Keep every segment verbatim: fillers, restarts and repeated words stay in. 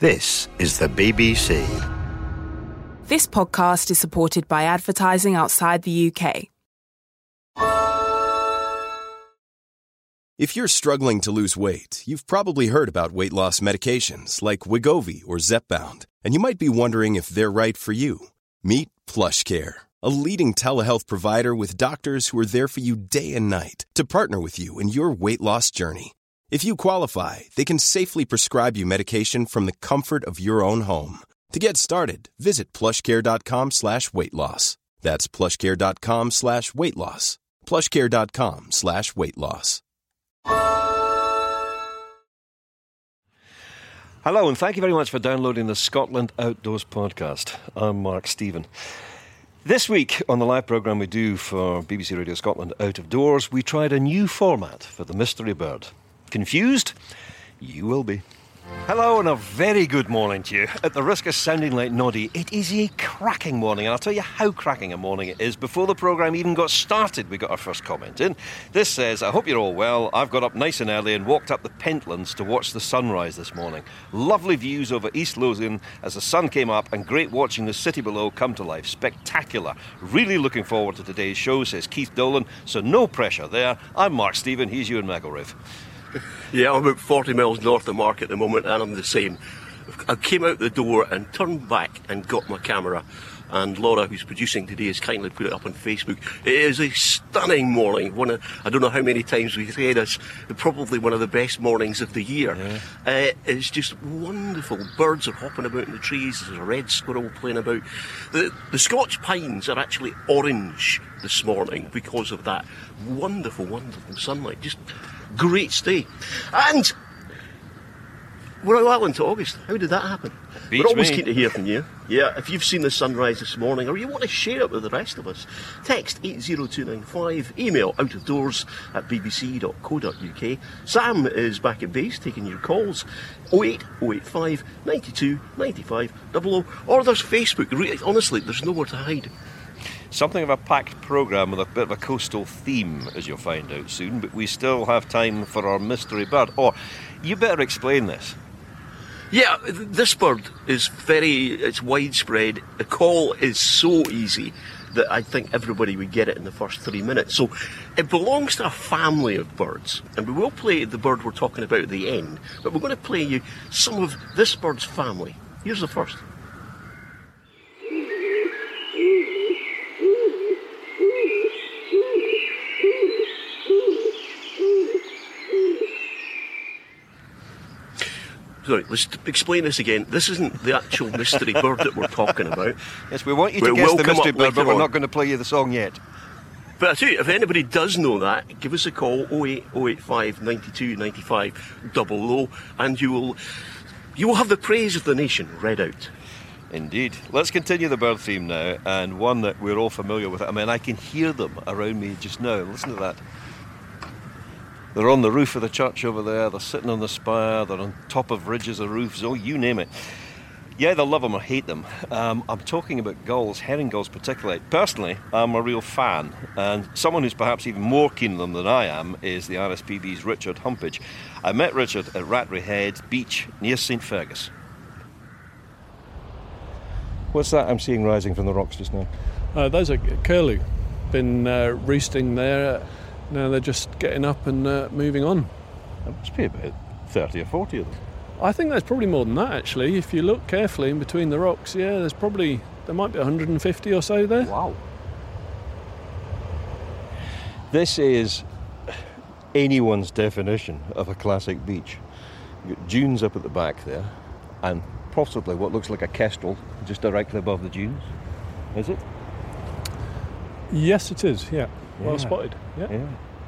This is the B B C. This podcast is supported by advertising outside the U K. If you're struggling to lose weight, you've probably heard about weight loss medications like Wegovy or Zepbound, and you might be wondering if they're right for you. Meet PlushCare, a leading telehealth provider with doctors who are there for you day and night to partner with you in your weight loss journey. If you qualify, they can safely prescribe you medication from the comfort of your own home. To get started, visit plushcare.com slash weight loss. That's plushcare.com slash weight loss. plushcare.com slash weight loss. Hello, and thank you very much for downloading the Scotland Outdoors podcast. I'm Mark Stephen. This week on the live programme we do for B B C Radio Scotland Out of Doors, we tried a new format for the mystery bird. Confused? You will be. Hello and a very good morning to you. At the risk of sounding like Noddy, it is a cracking morning, and I'll tell you how cracking a morning it is. Before the programme even got started, we got our first comment in. This says, I hope you're all well. I've got up nice and early and walked up the Pentlands to watch the sunrise this morning. Lovely views over East Lothian as the sun came up, and great watching the city below come to life. Spectacular. Really looking forward to today's show, says Keith Dolan. So no pressure there. I'm Mark Stephen, he's Ewan McElraith. Yeah, I'm about forty miles north of Mark at the moment, and I'm the same. I came out the door and turned back and got my camera, and Laura, who's producing today, has kindly put it up on Facebook. It is a stunning morning. One of, I don't know how many times we've said it's probably one of the best mornings of the year. Yeah. Uh, it's just wonderful. Birds are hopping about in the trees. There's a red squirrel playing about. The, the Scotch pines are actually orange this morning because of that wonderful, wonderful sunlight. Just great stay. And we're well into August. How did that happen? Beats we're always me. keen to hear from you. Yeah, if you've seen the sunrise this morning or you want to share it with the rest of us, text eight zero two nine five, email outofdoors at b b c dot co dot u k. Sam is back at base taking your calls. oh eight oh eight five, nine two, nine five, double oh. Or there's Facebook. Really, honestly, there's nowhere to hide. Something of a packed programme with a bit of a coastal theme, as you'll find out soon, but we still have time for our mystery bird. Or, you better explain this. Yeah, this bird is very, it's widespread. The call is so easy that I think everybody would get it in the first three minutes. So it belongs to a family of birds, and we will play the bird we're talking about at the end, but we're going to play you some of this bird's family. Here's the first. Sorry, let's explain this again. This isn't the actual mystery bird that we're talking about. Yes, we want you to It guess will the come mystery up bird, but later we're on. not going to play you the song yet. But I tell you, if anybody does know that, give us a call, oh eight oh eight five, nine two, nine five, double oh, and you will, you will have the praise of the nation read out. Indeed. Let's continue the bird theme now, and one that we're all familiar with. I mean, I can hear them around me just now. Listen to that. They're on the roof of the church over there, they're sitting on the spire, they're on top of ridges or roofs, oh, you name it. Yeah, they'll love them or hate them. Um, I'm talking about gulls, herring gulls particularly. Personally, I'm a real fan, and someone who's perhaps even more keen on them than I am is the R S P B's Richard Humpage. I met Richard at Rattray Head Beach near St Fergus. What's that I'm seeing rising from the rocks just now? Uh, those are curlew. Been uh, roosting there. Now they're just getting up and uh, moving on. There must be about thirty or forty of them. I think there's probably more than that, actually. If you look carefully in between the rocks, yeah, there's probably, there might be one hundred fifty or so there. Wow. This is anyone's definition of a classic beach. You've got dunes up at the back there, and possibly what looks like a kestrel just directly above the dunes. Is it? Yes, it is, yeah. Well Yeah. spotted. Yeah. Yeah.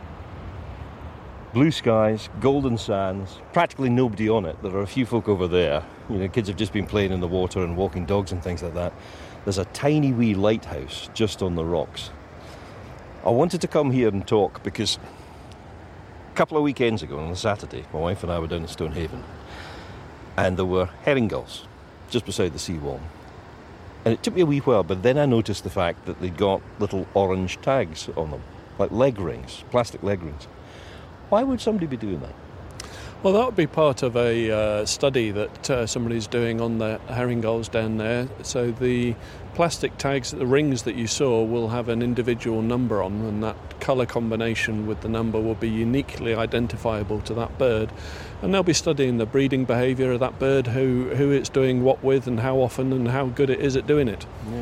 Blue skies, golden sands, practically nobody on it. There are a few folk over there. You know, kids have just been playing in the water and walking dogs and things like that. There's a tiny wee lighthouse just on the rocks. I wanted to come here and talk because a couple of weekends ago on a Saturday, my wife and I were down in Stonehaven, and there were herring gulls just beside the seawall. And it took me a wee while, but then I noticed the fact that they'd got little orange tags on them, like leg rings, plastic leg rings. Why would somebody be doing that? Well, that would be part of a uh, study that uh, somebody's doing on the herring gulls down there. So the plastic tags, the rings that you saw, will have an individual number on them, and that colour combination with the number will be uniquely identifiable to that bird. And they'll be studying the breeding behaviour of that bird, who, who it's doing what with and how often and how good it is at doing it. Yeah.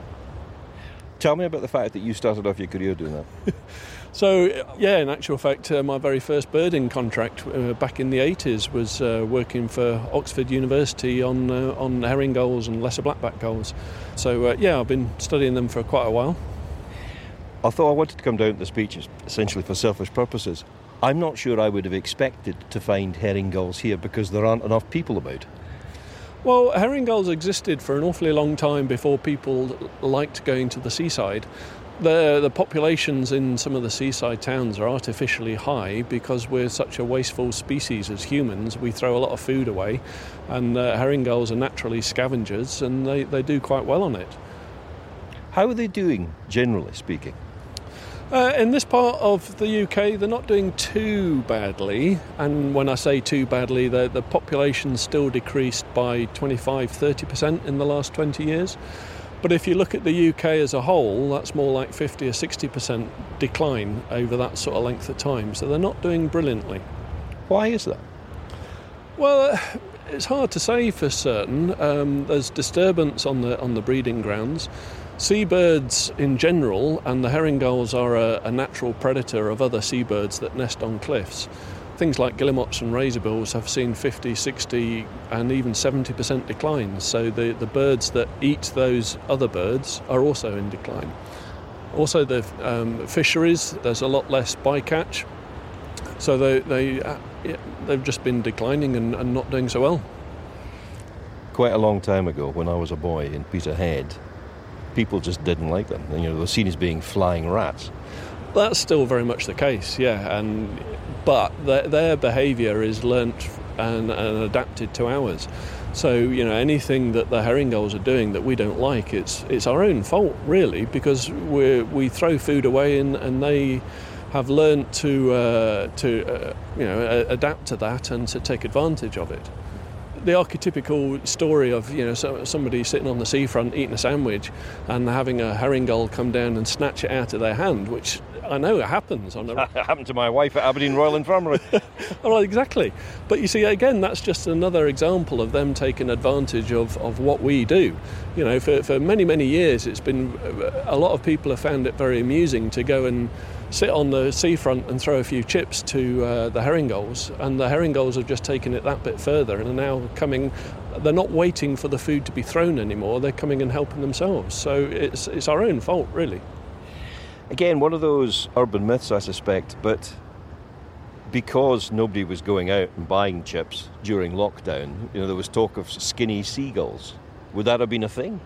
Tell me about the fact that you started off your career doing that. So, yeah, in actual fact, uh, my very first birding contract uh, back in the eighties was uh, working for Oxford University on uh, on herring gulls and lesser blackback gulls. So, uh, yeah, I've been studying them for quite a while. Although I wanted to come down to the speeches essentially for selfish purposes, I'm not sure I would have expected to find herring gulls here because there aren't enough people about. Well, herring gulls existed for an awfully long time before people liked going to the seaside. The, the populations in some of the seaside towns are artificially high because we're such a wasteful species as humans. We throw a lot of food away, and uh, herring gulls are naturally scavengers, and they, they do quite well on it. How are they doing, generally speaking? Uh, in this part of the U K, they're not doing too badly, and when I say too badly, the, the population's still decreased by twenty-five to thirty percent in the last twenty years. But if you look at the U K as a whole, that's more like fifty or sixty percent decline over that sort of length of time. So they're not doing brilliantly. Why is that? Well, it's hard to say for certain. Um, there's disturbance on the on the breeding grounds. Seabirds in general, and the herring gulls are a, a natural predator of other seabirds that nest on cliffs. Things like guillemots and razorbills have seen fifty, sixty and even seventy percent declines. So the, the birds that eat those other birds are also in decline. Also the um, fisheries, there's a lot less bycatch. So they, they, uh, yeah, they've just been declining and, and not doing so well. Quite a long time ago, when I was a boy in Peterhead, people just didn't like them. You know, they were seen as being flying rats. That's still very much the case, yeah. And but their, their behaviour is learnt and, and adapted to ours. So, you know, anything that the herring gulls are doing that we don't like, it's it's our own fault, really, because we we throw food away and, and they have learnt to uh, to uh, you know adapt to that and to take advantage of it. The archetypical story of, you know, so, somebody sitting on the seafront eating a sandwich and having a herring gull come down and snatch it out of their hand, which I know it happens. On the... It happened to my wife at Aberdeen Royal Infirmary. Well, exactly. But you see, again, that's just another example of them taking advantage of, of what we do. You know, for, for many, many years, it's been, a lot of people have found it very amusing to go and sit on the seafront and throw a few chips to uh, the herring gulls, and the herring gulls have just taken it that bit further and are now coming. They're not waiting for the food to be thrown anymore, they're coming and helping themselves. So it's it's our own fault, really. Again, one of those urban myths, I suspect, but because nobody was going out and buying chips during lockdown, you know, there was talk of skinny seagulls. Would that have been a thing?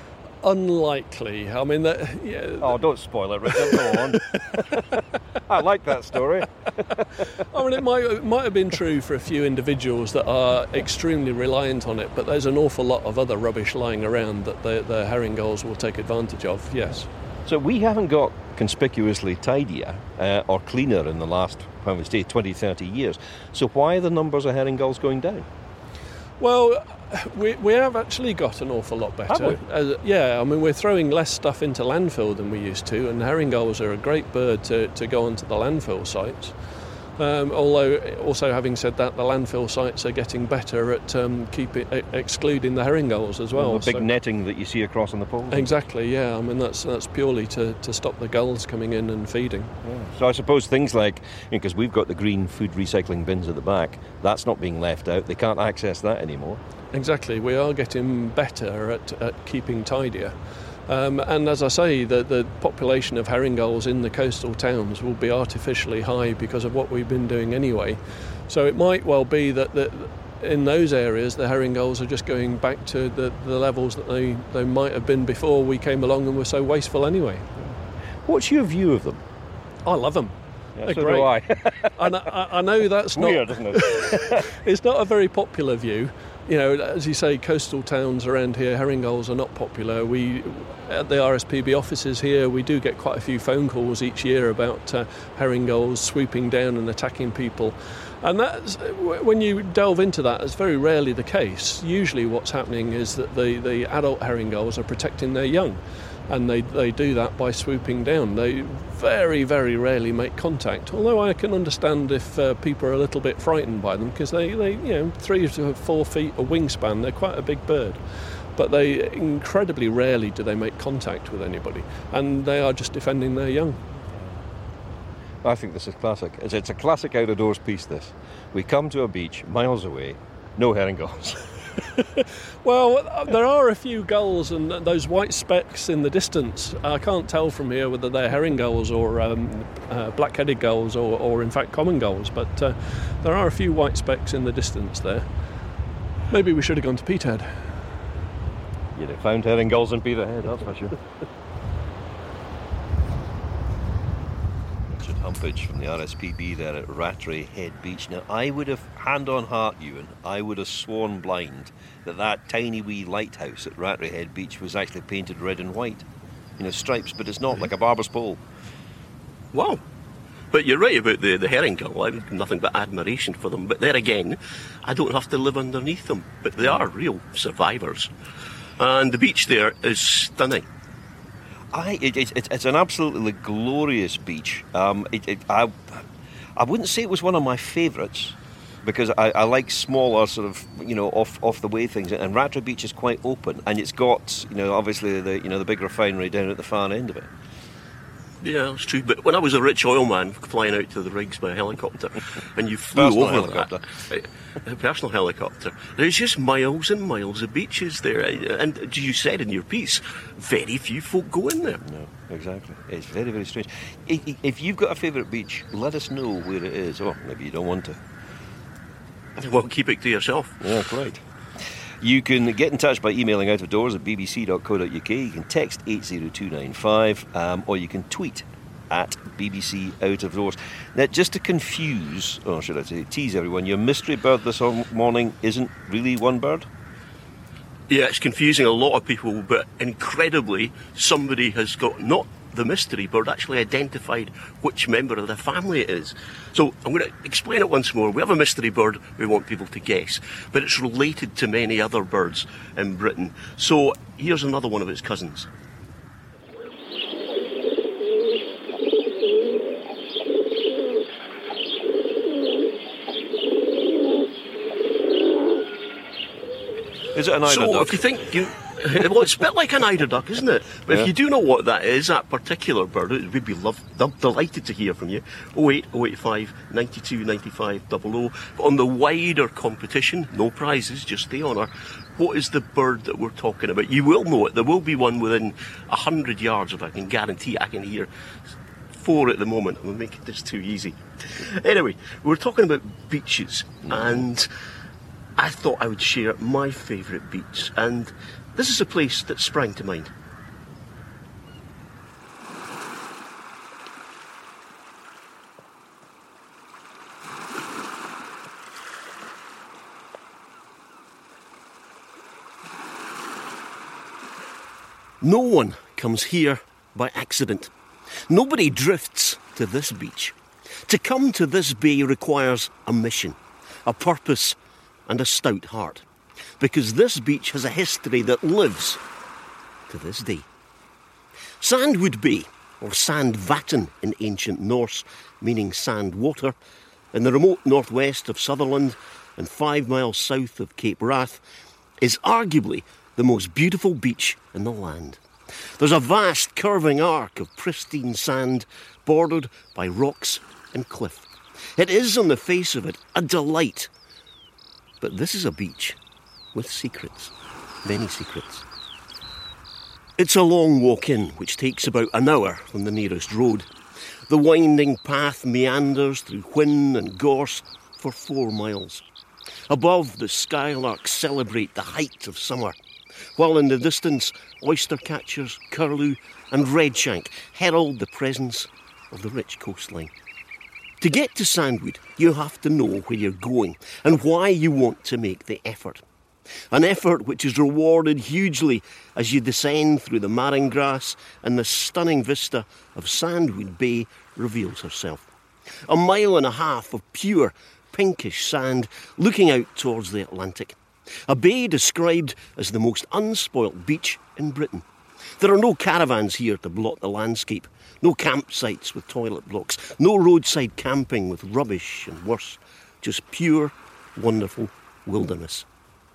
Unlikely. I mean, that, yeah. Oh, don't spoil it, Richard. Go on. I like that story. I mean, it might it might have been true for a few individuals that are extremely reliant on it, but there's an awful lot of other rubbish lying around that the, the herring gulls will take advantage of. Yes. So we haven't got conspicuously tidier uh, or cleaner in the last, how we say, twenty, thirty years. So why are the numbers of herring gulls going down? Well, we we have actually got an awful lot better. Have we? Uh, yeah, I mean, we're throwing less stuff into landfill than we used to, and herring gulls are a great bird to, to go onto the landfill sites. Um, although, also having said that, the landfill sites are getting better at um, keeping excluding the herring gulls as well. well the big so, netting that you see across on the poles. Exactly, yeah. I mean, that's that's purely to, to stop the gulls coming in and feeding. Yeah. So I suppose things like, because you know, we've got the green food recycling bins at the back, that's not being left out. They can't access that anymore. Exactly. We are getting better at, at keeping tidier. Um, and as I say, the, the population of herring gulls in the coastal towns will be artificially high because of what we've been doing anyway. So it might well be that the, in those areas the herring gulls are just going back to the, the levels that they, they might have been before we came along and were so wasteful anyway. What's your view of them? I love them. Yeah, They're so great. do I. I, know, I know that's not... Weird, isn't it? It's not a very popular view. You know, as you say, coastal towns around here, herring gulls are not popular. We, at the R S P B offices here, we do get quite a few phone calls each year about uh, herring gulls swooping down and attacking people. And that's, when you delve into that, it's very rarely the case. Usually what's happening is that the, the adult herring gulls are protecting their young, and they, they do that by swooping down. They very, very rarely make contact, although I can understand if uh, people are a little bit frightened by them, because they, they, you know, three to four feet of wingspan, they're quite a big bird. But they incredibly rarely do they make contact with anybody, and they are just defending their young. I think this is classic. It's, it's a classic out-of-doors piece, this. We come to a beach miles away, no herring gulls. Well, there are a few gulls and those white specks in the distance. I can't tell from here whether they're herring gulls or um, uh, black-headed gulls or, or in fact common gulls, but uh, there are a few white specks in the distance there. Maybe we should have gone to Peterhead. You'd have found herring gulls in Peterhead, that's for sure. Humpage from the R S P B there at Rattray Head Beach. Now, I would have, hand on heart, Ewan, I would have sworn blind that that tiny wee lighthouse at Rattray Head Beach was actually painted red and white, you know, stripes, but it's not, like a barber's pole. Wow. But you're right about the, the herring gull. I have nothing but admiration for them. But there again, I don't have to live underneath them. But they are real survivors. And the beach there is stunning. I, it, it, it's an absolutely glorious beach. Um, it, it, I, I wouldn't say it was one of my favourites, because I, I like smaller sort of, you know, off off the way things. And Rattray Beach is quite open, and it's got, you know, obviously the you know the big refinery down at the far end of it. Yeah, that's true. But when I was a rich oil man flying out to the rigs by helicopter, and you flew personal over helicopter. that, a personal helicopter, there's just miles and miles of beaches there. And as you said in your piece, very few folk go in there. No, exactly. It's very, very strange. If you've got a favourite beach, let us know where it is. Or maybe you don't want to. Well, keep it to yourself. Yeah, right. You can get in touch by emailing out of doors at b b c dot co dot u k. You can text eight zero two nine five, um, or you can tweet at B B C Out of Doors. Now, just to confuse, or should I say, tease everyone, your mystery bird this morning isn't really one bird? Yeah, it's confusing a lot of people, but incredibly, somebody has got not the mystery bird, actually identified which member of the family it is. So I'm going to explain it once more. We have a mystery bird we want people to guess, but it's related to many other birds in Britain. So here's another one of its cousins. Is it an eider so duck? If you think you... Well, it's a bit like an eider duck, isn't it? But yeah. If you do know what that is, that particular bird, we'd be love, delighted to hear from you. oh eight oh eight five nine two nine five double oh. But on the wider competition, no prizes, just the honour. What is the bird that we're talking about? You will know it. There will be one within a hundred yards, if I can guarantee. I can hear four at the moment. I'm making this too easy. Anyway, we're talking about beaches, and I thought I would share my favourite beach, and this is a place that sprang to mind. No one comes here by accident. Nobody drifts to this beach. To come to this bay requires a mission, a purpose, and a stout heart. Because this beach has a history that lives to this day. Sandwood Bay, or Sandvatten in ancient Norse, meaning sand water, in the remote northwest of Sutherland and five miles south of Cape Wrath, is arguably the most beautiful beach in the land. There's a vast curving arc of pristine sand bordered by rocks and cliff. It is, on the face of it, a delight. But this is a beach with secrets, many secrets. It's a long walk in, which takes about an hour from the nearest road. The winding path meanders through whin and gorse for four miles. Above, the skylarks celebrate the height of summer, while in the distance, oyster catchers, curlew and redshank herald the presence of the rich coastline. To get to Sandwood, you have to know where you're going and why you want to make the effort. An effort which is rewarded hugely as you descend through the marring grass and the stunning vista of Sandwood Bay reveals herself. A mile and a half of pure, pinkish sand looking out towards the Atlantic. A bay described as the most unspoilt beach in Britain. There are no caravans here to blot the landscape, no campsites with toilet blocks, no roadside camping with rubbish and worse, just pure, wonderful wilderness.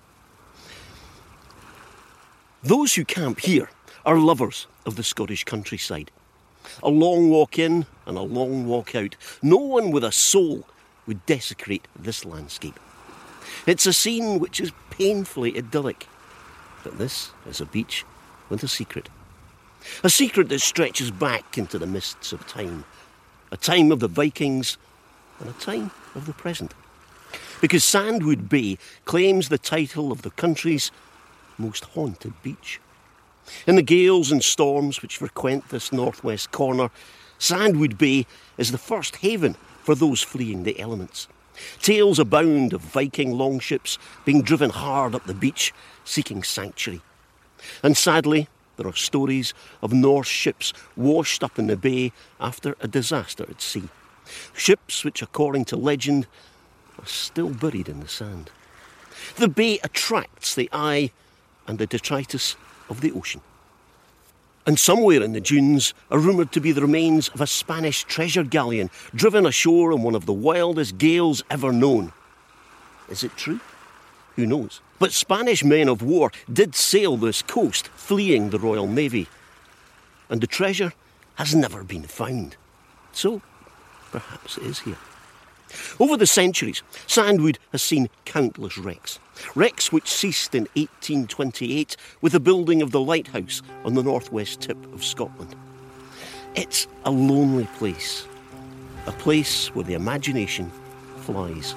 Those who camp here are lovers of the Scottish countryside. A long walk in and a long walk out. No one with a soul would desecrate this landscape. It's a scene which is painfully idyllic. But this is a beach with a secret. A secret that stretches back into the mists of time. A time of the Vikings and a time of the present. Because Sandwood Bay claims the title of the country's most haunted beach. In the gales and storms which frequent this northwest corner, Sandwood Bay is the first haven for those fleeing the elements. Tales abound of Viking longships being driven hard up the beach, seeking sanctuary. And sadly, there are stories of Norse ships washed up in the bay after a disaster at sea. Ships which, according to legend, are still buried in the sand. The bay attracts the eye and the detritus of the ocean. And somewhere in the dunes are rumoured to be the remains of a Spanish treasure galleon driven ashore in one of the wildest gales ever known. Is it true? Who knows? But Spanish men of war did sail this coast, fleeing the Royal Navy. And the treasure has never been found. So, perhaps it is here. Over the centuries, Sandwood has seen countless wrecks. Wrecks which ceased in eighteen twenty-eight with the building of the lighthouse on the northwest tip of Scotland. It's a lonely place, a place where the imagination flies.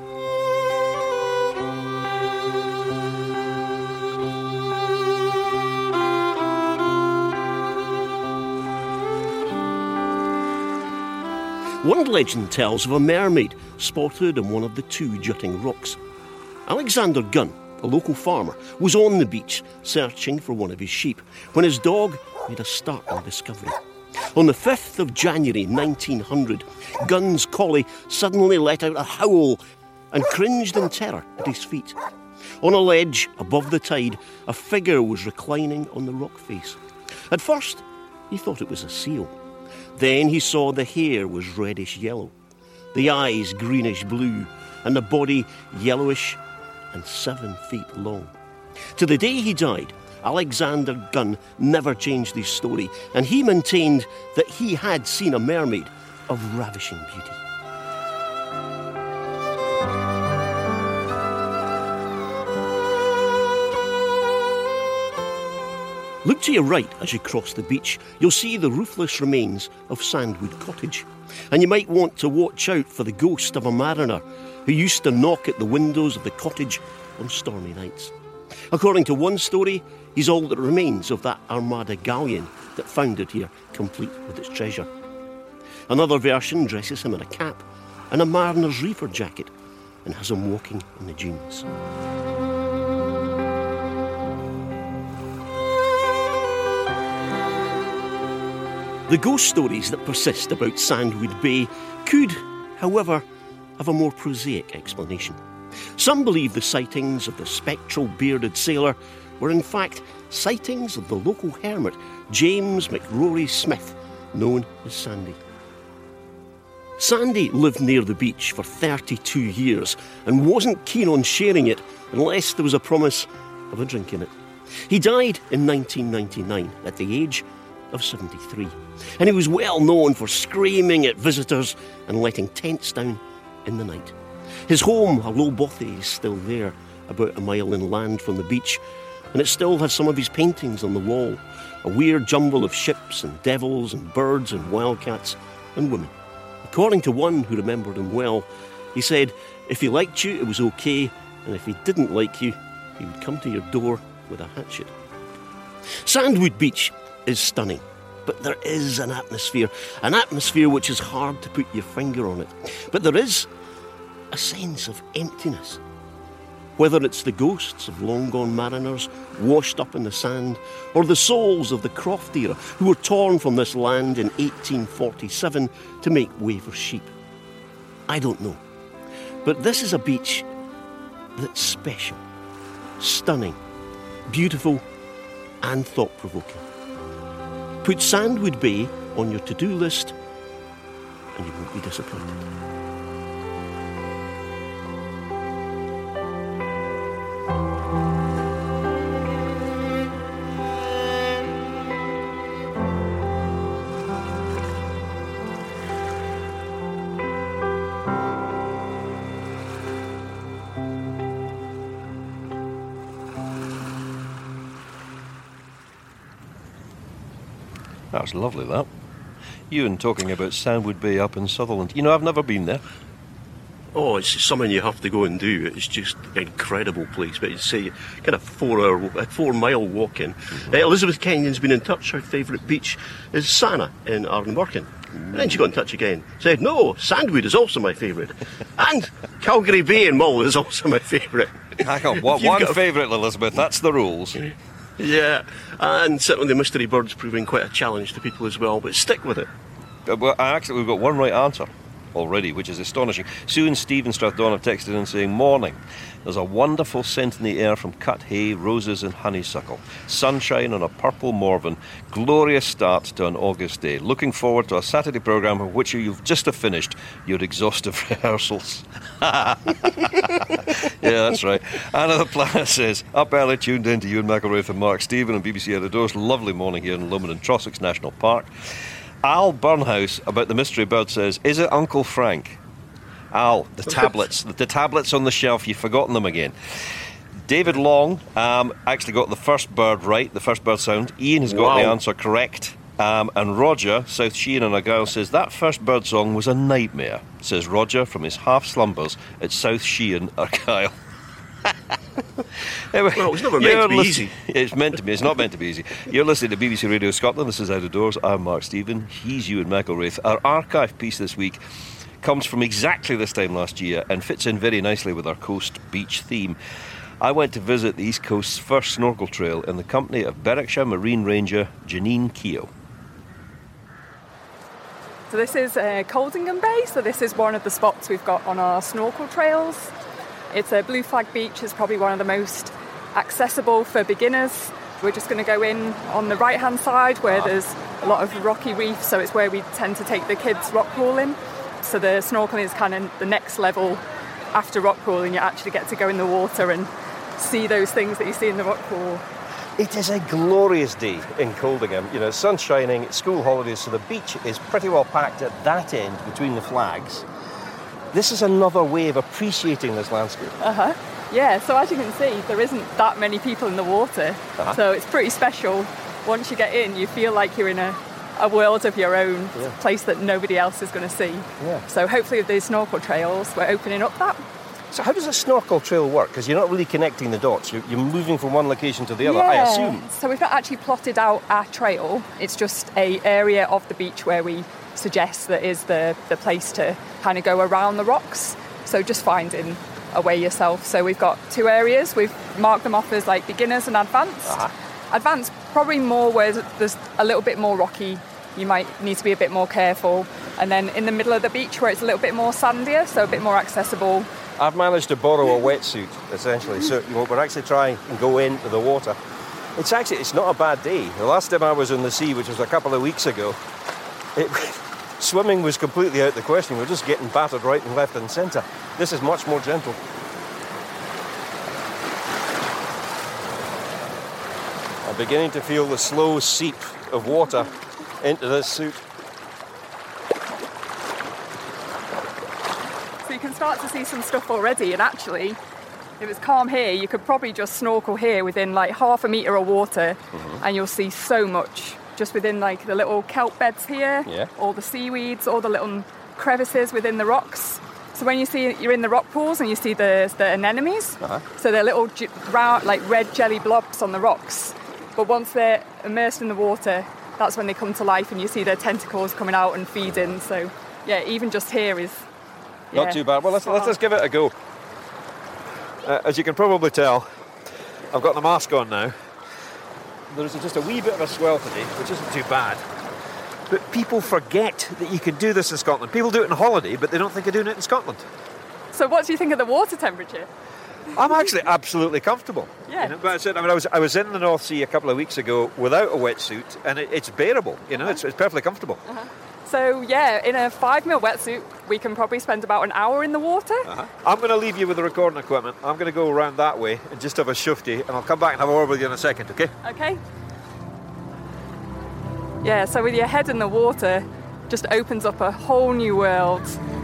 One legend tells of a mermaid spotted on one of the two jutting rocks. Alexander Gunn, a local farmer, was on the beach searching for one of his sheep when his dog made a startling discovery. On the fifth of January nineteen hundred, Gunn's collie suddenly let out a howl and cringed in terror at his feet. On a ledge above the tide, a figure was reclining on the rock face. At first, he thought it was a seal. Then he saw the hair was reddish yellow, the eyes greenish blue, and the body yellowish and seven feet long. To the day he died, Alexander Gunn never changed his story, and he maintained that he had seen a mermaid of ravishing beauty. Look to your right as you cross the beach. You'll see the roofless remains of Sandwood Cottage. And you might want to watch out for the ghost of a mariner who used to knock at the windows of the cottage on stormy nights. According to one story, he's all that remains of that Armada galleon that foundered here, complete with its treasure. Another version dresses him in a cap and a mariner's reefer jacket and has him walking in the dunes. The ghost stories that persist about Sandwood Bay could, however, have a more prosaic explanation. Some believe the sightings of the spectral bearded sailor were in fact sightings of the local hermit, James McRory Smith, known as Sandy. Sandy lived near the beach for thirty-two years and wasn't keen on sharing it unless there was a promise of a drink in it. He died in nineteen ninety-nine at the age of seventy-three, and he was well known for screaming at visitors and letting tents down in the night. His home, a low bothy, is still there, about a mile inland from the beach, and it still has some of his paintings on the wall, a weird jumble of ships and devils and birds and wildcats and women. According to one who remembered him well, he said if he liked you, it was okay, and if he didn't like you, he would come to your door with a hatchet. Sandwood Beach is stunning, but there is an atmosphere, an atmosphere which is hard to put your finger on it. But there is a sense of emptiness. Whether it's the ghosts of long-gone mariners washed up in the sand, or the souls of the Croft era who were torn from this land in eighteen forty-seven to make way for sheep. I don't know. But this is a beach that's special, stunning, beautiful and thought-provoking. Put Sandwood Bay on your to-do list and you won't be disappointed. That's lovely, that. Ewan talking about Sandwood Bay up in Sutherland. You know, I've never been there. Oh, it's something you have to go and do. It's just an incredible place. But you'd say, kind of four-hour, four-mile walk-in. Mm-hmm. Uh, Elizabeth Kenyon's been in touch. Her favourite beach is Sana in Ardenwerken. And then she got in touch again. Said, no, Sandwood is also my favourite. And Calgary Bay and Mull is also my favourite. I got one, one favourite, Elizabeth. That's the rules. Yeah, and certainly the Mystery Bird's proving quite a challenge to people as well, but stick with it. Uh, well, actually, we've got one right answer already, which is astonishing. Sue and Steve in Strathdawn have texted in saying, morning. There's a wonderful scent in the air from cut hay, roses and honeysuckle. Sunshine on a purple Morven. Glorious start to an August day. Looking forward to a Saturday programme of which you've just have finished your exhaustive rehearsals. Yeah, that's right. Anna the Planet says, up early, tuned in to Ewan McElraith and Mark Stephen on B B C Out of Doors. Lovely morning here in Lomond and Trossachs National Park. Al Burnhouse about the Mystery Bird says, is it Uncle Frank? Al, the tablets. the, the tablets on the shelf, you've forgotten them again. David Long um, actually got the first bird right, the first bird sound. Ian has got wow. the answer correct. Um, and Roger, South Sheehan and Argyll, says that first bird song was a nightmare, says Roger from his half slumbers at South Sheehan, Argyll. Anyway, well, it's never meant to be listen- easy. It's meant to be. It's not meant to be easy. You're listening to B B C Radio Scotland. This is Out of Doors. I'm Mark Stephen. He's Ewan McElraith. Our archive piece this week comes from exactly this time last year and fits in very nicely with our coast beach theme. I went to visit the East Coast's first snorkel trail in the company of Berwickshire Marine Ranger Janine Keogh. So this is uh, Coldingham Bay, so this is one of the spots we've got on our snorkel trails. It's a blue flag beach, it's probably one of the most accessible for beginners. We're just going to go in on the right hand side where there's a lot of rocky reef, so it's where we tend to take the kids rock crawling. So the snorkeling is kind of the next level after rock crawling. You actually get to go in the water and see those things that you see in the rock crawl. It is a glorious day in Coldingham. You know, sun's shining, it's school holidays, so the beach is pretty well packed at that end between the flags. This is another way of appreciating this landscape. Uh-huh. Yeah, so as you can see, there isn't that many people in the water. Uh-huh. So it's pretty special. Once you get in, you feel like you're in a, a world of your own, yeah. place that nobody else is going to see. Yeah. So hopefully with these snorkel trails, we're opening up that. So how does a snorkel trail work? Because you're not really connecting the dots. You're, you're moving from one location to the other, yeah. I assume. So we've not actually plotted out our trail. It's just a area of the beach where we suggest that is the, the place to kind of go around the rocks. So just finding a way yourself. So we've got two areas. We've marked them off as like beginners and advanced. Uh-huh. Advanced probably more where there's a little bit more rocky. You might need to be a bit more careful. And then in the middle of the beach where it's a little bit more sandier, so a bit more accessible. I've managed to borrow a wetsuit, essentially. So you know, we're actually trying and go into the water. It's actually, it's not a bad day. The last time I was in the sea, which was a couple of weeks ago, it, swimming was completely out of the question. We were just getting battered right and left and centre. This is much more gentle. I'm beginning to feel the slow seep of water into this suit. So you can start to see some stuff already, and actually, if it's calm here, you could probably just snorkel here within like half a metre of water, mm-hmm. and you'll see so much just within like the little kelp beds here, yeah. all the seaweeds, all the little crevices within the rocks. So when you see you're in the rock pools and you see the, the anemones, uh-huh. so they're little round, like red jelly blobs on the rocks. But once they're immersed in the water, that's when they come to life, and you see their tentacles coming out and feeding. So yeah, even just here is. Yeah, not too bad. Well, let's, let's let's give it a go. Uh, as you can probably tell, I've got the mask on now. There's just a wee bit of a swell today, which isn't too bad. But people forget that you can do this in Scotland. People do it on holiday, but they don't think of doing it in Scotland. So what do you think of the water temperature? I'm actually absolutely comfortable. Yeah. You know, but I said, I mean, I was I was in the North Sea a couple of weeks ago without a wetsuit, and it, it's bearable. You know, uh-huh. it's, it's perfectly comfortable. Uh-huh. So yeah, in a five mil wetsuit, we can probably spend about an hour in the water. Uh-huh. I'm going to leave you with the recording equipment. I'm going to go around that way and just have a shufty, and I'll come back and have a word with you in a second. Okay? Okay. Yeah. So with your head in the water, just opens up a whole new world.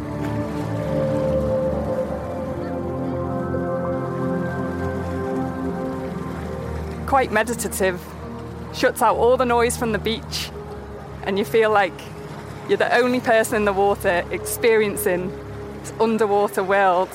Quite meditative, shuts out all the noise from the beach, and you feel like you're the only person in the water experiencing this underwater world.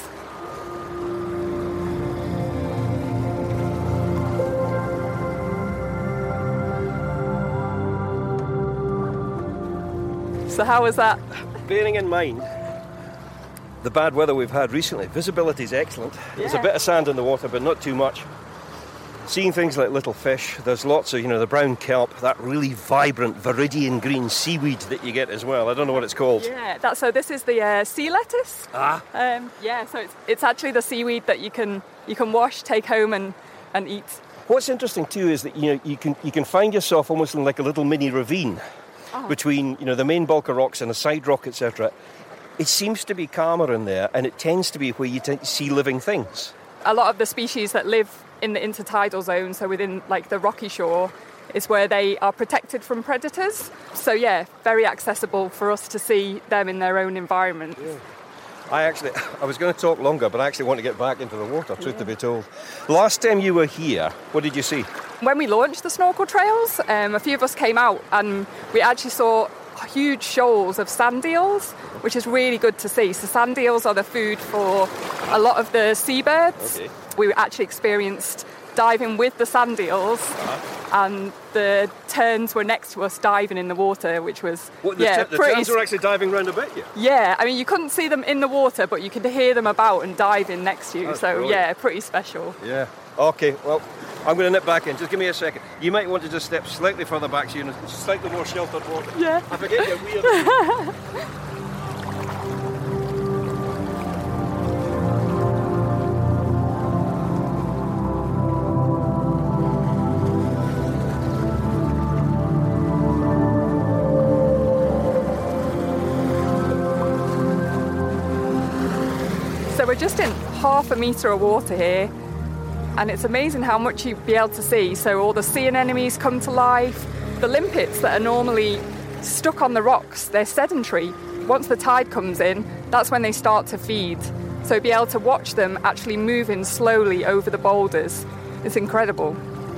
So how was that? Bearing in mind the bad weather we've had recently, visibility is excellent. Yeah. There's a bit of sand in the water, but not too much. Seeing things like little fish, there's lots of, you know, the brown kelp, that really vibrant viridian green seaweed that you get as well. I don't know what it's called. Yeah, that, so this is the uh, sea lettuce. Ah. Um, yeah, so it's it's actually the seaweed that you can you can wash, take home and, and eat. What's interesting too is that, you know, you can you can find yourself almost in like a little mini ravine oh. between, you know, the main bulk of rocks and a side rock, et cetera. It seems to be calmer in there, and it tends to be where you t- see living things. A lot of the species that live in the intertidal zone, so within like the rocky shore, is where they are protected from predators. So yeah, very accessible for us to see them in their own environment. Yeah. I actually, I was going to talk longer, but I actually want to get back into the water, truth yeah. to be told. Last time you were here, what did you see? When we launched the snorkel trails, um, a few of us came out and we actually saw huge shoals of sand eels, which is really good to see. So sand eels are the food for a lot of the seabirds. Okay. We actually experienced diving with the sand eels, uh-huh. and the terns were next to us diving in the water, which was what, the yeah, t- the pretty. terns were actually diving round about you. Yeah, I mean you couldn't see them in the water, but you could hear them about and diving next to you. That's so brilliant. Yeah, pretty special. Yeah. Okay. Well, I'm going to nip back in. Just give me a second. You might want to just step slightly further back, so you're in slightly more sheltered water. Yeah. I forget you're weird. So we're just in half a metre of water here, and it's amazing how much you'll be able to see. So all the sea anemones come to life. The limpets that are normally stuck on the rocks, they're sedentary. Once the tide comes in, that's when they start to feed. So you'll be able to watch them actually moving slowly over the boulders. It's incredible.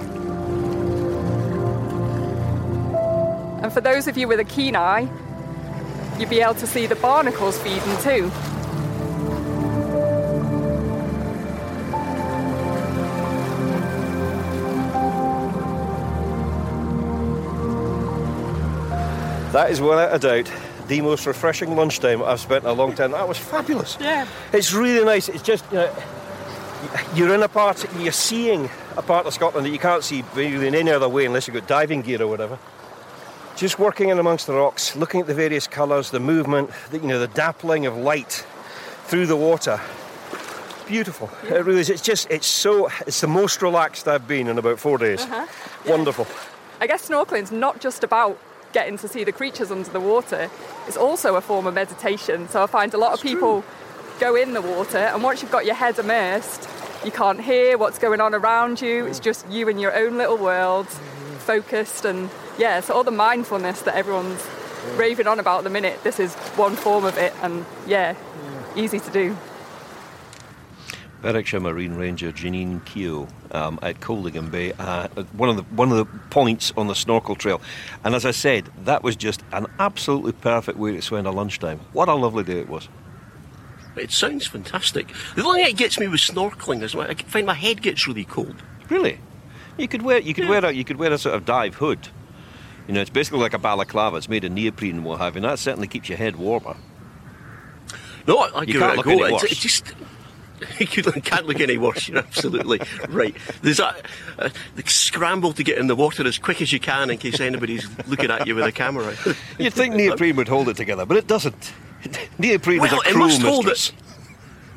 And for those of you with a keen eye, you'll be able to see the barnacles feeding too. That is without a doubt the most refreshing lunchtime I've spent in a long time. That was fabulous. Yeah. It's really nice. It's just, you know, you're in a part, you're seeing a part of Scotland that you can't see really in any other way unless you've got diving gear or whatever. Just working in amongst the rocks, looking at the various colours, the movement, the, you know, the dappling of light through the water. Beautiful. Yeah. It really is. It's just, it's so, it's the most relaxed I've been in about four days. Uh-huh. Yeah. Wonderful. I guess snorkeling's not just about getting to see the creatures under the water. It's also a form of meditation. So I find a lot of people go in the water, and once you've got your head immersed, you can't hear what's going on around you. It's just you in your own little world, focused. And yeah, so all the mindfulness that everyone's raving on about at the minute, this is one form of it. And yeah, easy to do. Berwickshire Marine Ranger Janine Keogh um, at Coldingham Bay, uh, one of the one of the points on the snorkel trail. And as I said, that was just an absolutely perfect way to spend a lunchtime. What a lovely day it was. It sounds fantastic. The only thing that gets me with snorkelling is I find my head gets really cold. Really? You could wear you could yeah. wear a you could wear a sort of dive hood. You know, it's basically like a balaclava. It's made of neoprene and what have you. And that certainly keeps your head warmer. No, I, I you give can't it a look go. any It's, worse. it's just. You can't look any worse, you're absolutely right. There's that uh, the scramble to get in the water as quick as you can in case anybody's looking at you with a camera. You'd think neoprene would hold it together, but it doesn't. Neoprene well, is a it cruel must hold mistress. it.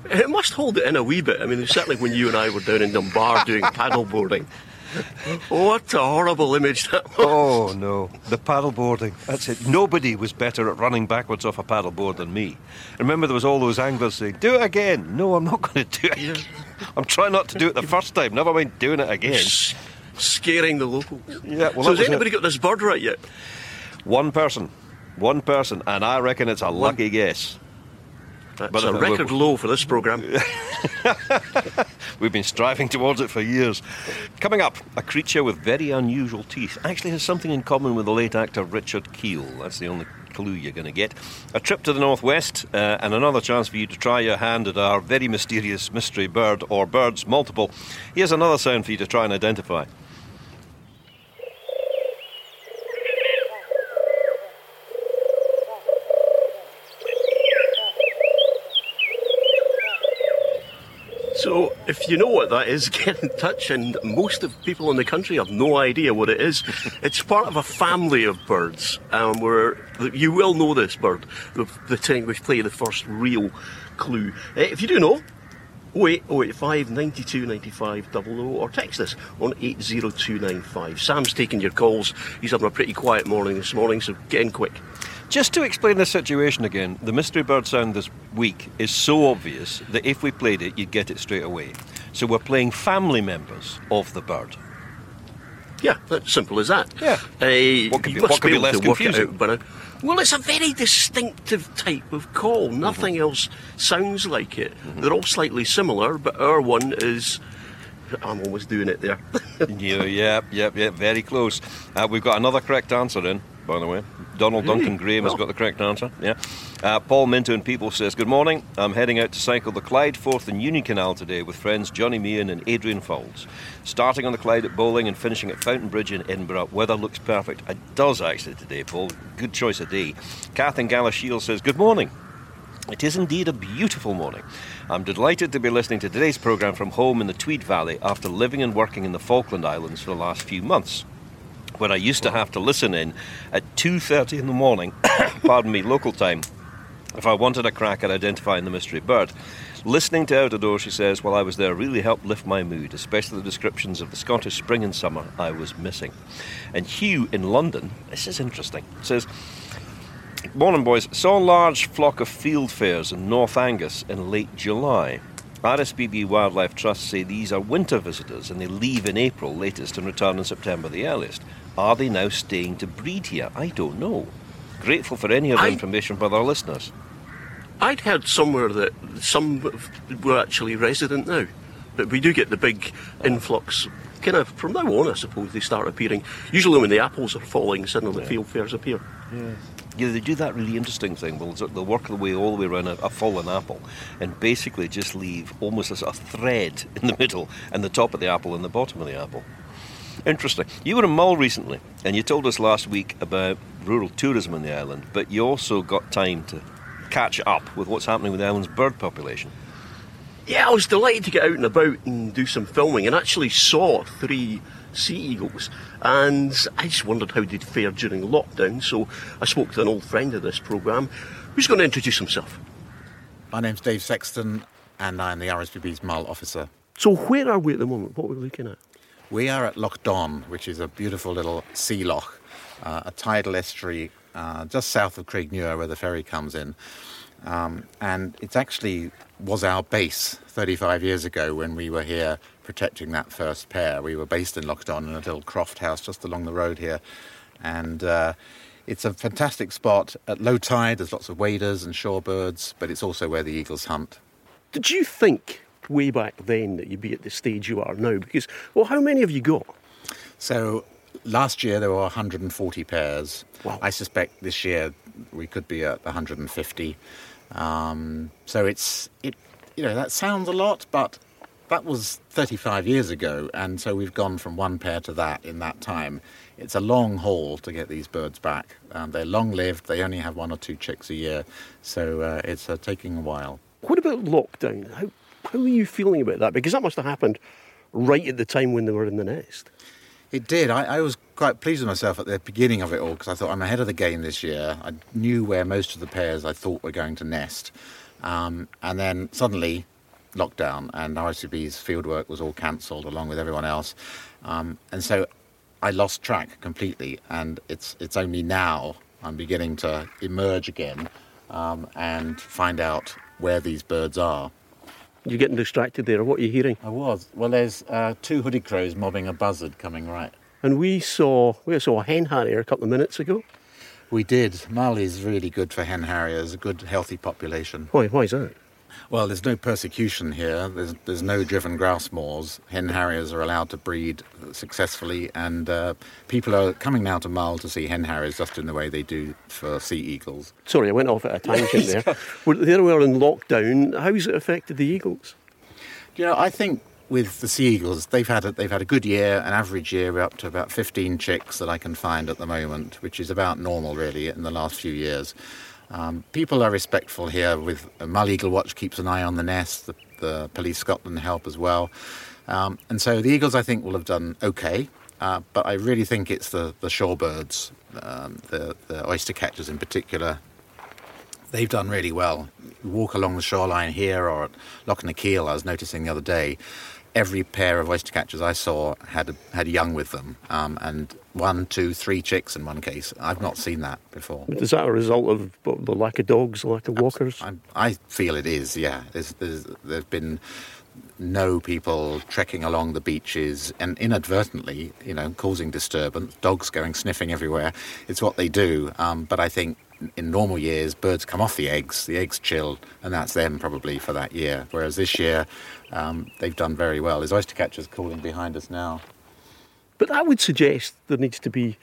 It must hold it in a wee bit. I mean, certainly when you and I were down in Dunbar doing paddle boarding. What a horrible image that was. Oh, no. The paddle boarding. That's it. Nobody was better at running backwards off a paddle board than me. Remember, there was all those anglers saying, do it again. No, I'm not going to do it. Yeah. I'm trying not to do it the first time. Never mind doing it again. S- scaring the locals. Yeah, well, so has anybody it. got this bird right yet? One person. One person. And I reckon it's a One. lucky guess. That's but a record low for this programme. We've been striving towards it for years. Coming up, a creature with very unusual teeth. Actually has something in common with the late actor Richard Keel. That's the only clue you're going to get. A trip to the northwest uh, and another chance for you to try your hand at our very mysterious mystery bird, or birds multiple. Here's another sound for you to try and identify. So, if you know what that is, get in touch, and most of people in the country have no idea what it is. It's part of a family of birds, and we're, you will know this bird, the, the time we play the first real clue. Uh, if you do know, oh eight oh eight five, nine two nine five double oh, or text us on eight zero two nine five. Sam's taking your calls. He's having a pretty quiet morning this morning, so get in quick. Just to explain the situation again, the mystery bird sound this week is so obvious that if we played it, you'd get it straight away. So we're playing family members of the bird. Yeah, that's simple as that. Yeah. Uh, what could you be, must what could be be able less to work confusing? It out, but, uh, well, it's a very distinctive type of call. Nothing mm-hmm. else sounds like it. Mm-hmm. They're all slightly similar, but our one is... I'm almost doing it there. yeah, yeah, yeah, yeah, very close. Uh, we've got another correct answer in, by the way. Donald really? Duncan Graham oh. has got the correct answer. Yeah. Uh, Paul Minto and People says, good morning. I'm heading out to cycle the Clyde Forth and Union Canal today with friends Johnny Meehan and Adrian Fowles. Starting on the Clyde at Bowling and finishing at Fountain Bridge in Edinburgh. Weather looks perfect. It does actually today, Paul. Good choice of day. Kath in Galashiel says, good morning. It is indeed a beautiful morning. I'm delighted to be listening to today's programme from home in the Tweed Valley after living and working in the Falkland Islands for the last few months, where I used to have to listen in at two thirty in the morning, pardon me, local time, if I wanted a crack at identifying the mystery bird. Listening to Out of Doors, she says, while I was there really helped lift my mood, especially the descriptions of the Scottish spring and summer I was missing. And Hugh in London, this is interesting, says, morning boys, saw a large flock of fieldfares in North Angus in late July. R S P B Wildlife Trust say these are winter visitors and they leave in April latest and return in September the earliest. Are they now staying to breed here? I don't know. Grateful for any other I, information from our listeners. I'd heard somewhere that some were actually resident now, but we do get the big influx. Kind of from now on, I suppose, they start appearing. Usually when the apples are falling, suddenly yeah. fieldfares appear. Yeah. Yeah, they do that really interesting thing. They'll, they'll work their way all the way around a, a fallen apple and basically just leave almost a sort of thread in the middle and the top of the apple and the bottom of the apple. Interesting. You were in Mull recently and you told us last week about rural tourism in the island, but you also got time to catch up with what's happening with the island's bird population. Yeah, I was delighted to get out and about and do some filming and actually saw three sea eagles, and I just wondered how they'd fare during lockdown, so I spoke to an old friend of this programme who's going to introduce himself. My name's Dave Sexton and I'm the R S P B's Mull officer. So where are we at the moment? What are we looking at? We are at Loch Don, which is a beautiful little sea loch, uh, a tidal estuary uh, just south of Craignure where the ferry comes in. Um, and it actually was our base thirty-five years ago when we were here protecting that first pair. We were based in Loch Don in a little croft house just along the road here. And uh, it's a fantastic spot. At low tide, there's lots of waders and shorebirds, but it's also where the eagles hunt. Did you think way back then that you'd be at the stage you are now? Because, well, how many have you got? So last year there were one hundred forty pairs. Wow. I suspect this year we could be at one hundred fifty. Um, so it's, it, you know, that sounds a lot, but that was thirty-five years ago, and so we've gone from one pair to that in that time. It's a long haul to get these birds back. Um, they're long-lived, they only have one or two chicks a year, so uh, it's uh, taking a while. What about lockdown? How, how are you feeling about that? Because that must have happened right at the time when they were in the nest. It did. I, I was quite pleased with myself at the beginning of it all because I thought I'm ahead of the game this year. I knew where most of the pairs I thought were going to nest. Um, and then suddenly lockdown, and R S V B's fieldwork was all cancelled along with everyone else. Um, and so I lost track completely, and it's it's only now I'm beginning to emerge again um, and find out where these birds are. You're getting distracted there. What are you hearing? I was. Well, there's uh, two hooded crows mobbing a buzzard coming right. And we saw we saw a hen harrier a couple of minutes ago. We did. Mali's really good for hen harriers, a good healthy population. Why? Why is that? Well, there's no persecution here. There's there's no driven grouse moors. Hen harriers are allowed to breed successfully, and uh, people are coming now to Mull to see hen harriers just in the way they do for sea eagles. Sorry, I went off at a tangent there. We're, there we are in lockdown. How's it affected the eagles? You know, I think with the sea eagles, they've had a, they've had a good year, an average year. We're up to about fifteen chicks that I can find at the moment, which is about normal, really, in the last few years. Um, people are respectful here. With uh, Mull Eagle Watch keeps an eye on the nest. The, the Police Scotland help as well, um, and so the eagles I think will have done okay. Uh, but I really think it's the the shorebirds, um, the the oyster catchers in particular. They've done really well. You walk along the shoreline here or at Loch na Keal, I was noticing the other day, every pair of oyster catchers I saw had a, had young with them, um, and one, two, three chicks in one case. I've not seen that before. Is that a result of what, the lack of dogs, the lack of walkers? I, I feel it is, yeah. There's, there's, there's been no people trekking along the beaches and inadvertently, you know, causing disturbance, dogs going sniffing everywhere. It's what they do, um, but I think in normal years, birds come off the eggs, the eggs chill, and that's them probably for that year. Whereas this year, um, they've done very well. There's oyster catchers calling behind us now. But I would suggest there needs to be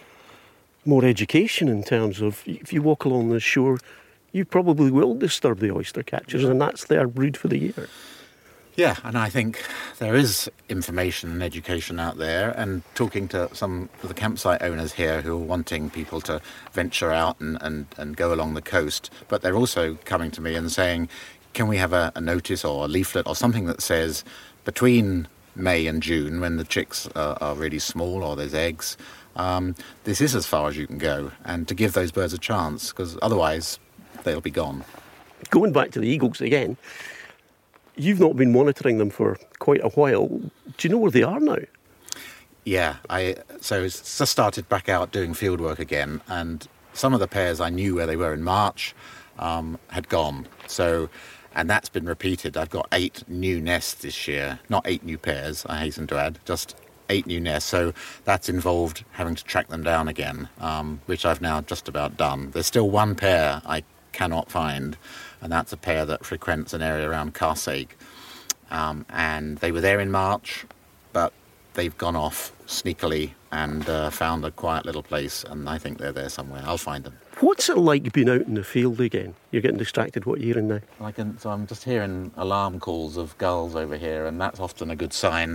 more education in terms of, if you walk along the shore, you probably will disturb the oyster catchers, and that's their brood for the year. Yeah, and I think there is information and education out there, and talking to some of the campsite owners here who are wanting people to venture out and, and, and go along the coast, but they're also coming to me and saying, can we have a, a notice or a leaflet or something that says between May and June, when the chicks are, are really small or there's eggs, um, this is as far as you can go, and to give those birds a chance, because otherwise they'll be gone. Going back to the eagles again, you've not been monitoring them for quite a while. Do you know where they are now? Yeah, I so it's just started back out doing field work again, and some of the pairs I knew where they were in March um, had gone. So, and that's been repeated. I've got eight new nests this year, not eight new pairs, I hasten to add, just eight new nests. So that's involved having to track them down again, um, which I've now just about done. There's still one pair I cannot find, and that's a pair that frequents an area around Carseg. Um, and they were there in March, but they've gone off sneakily and uh, found a quiet little place, and I think they're there somewhere. I'll find them. What's it like being out in the field again? You're getting distracted. What are you hearing now? I can, so I'm just hearing alarm calls of gulls over here, and that's often a good sign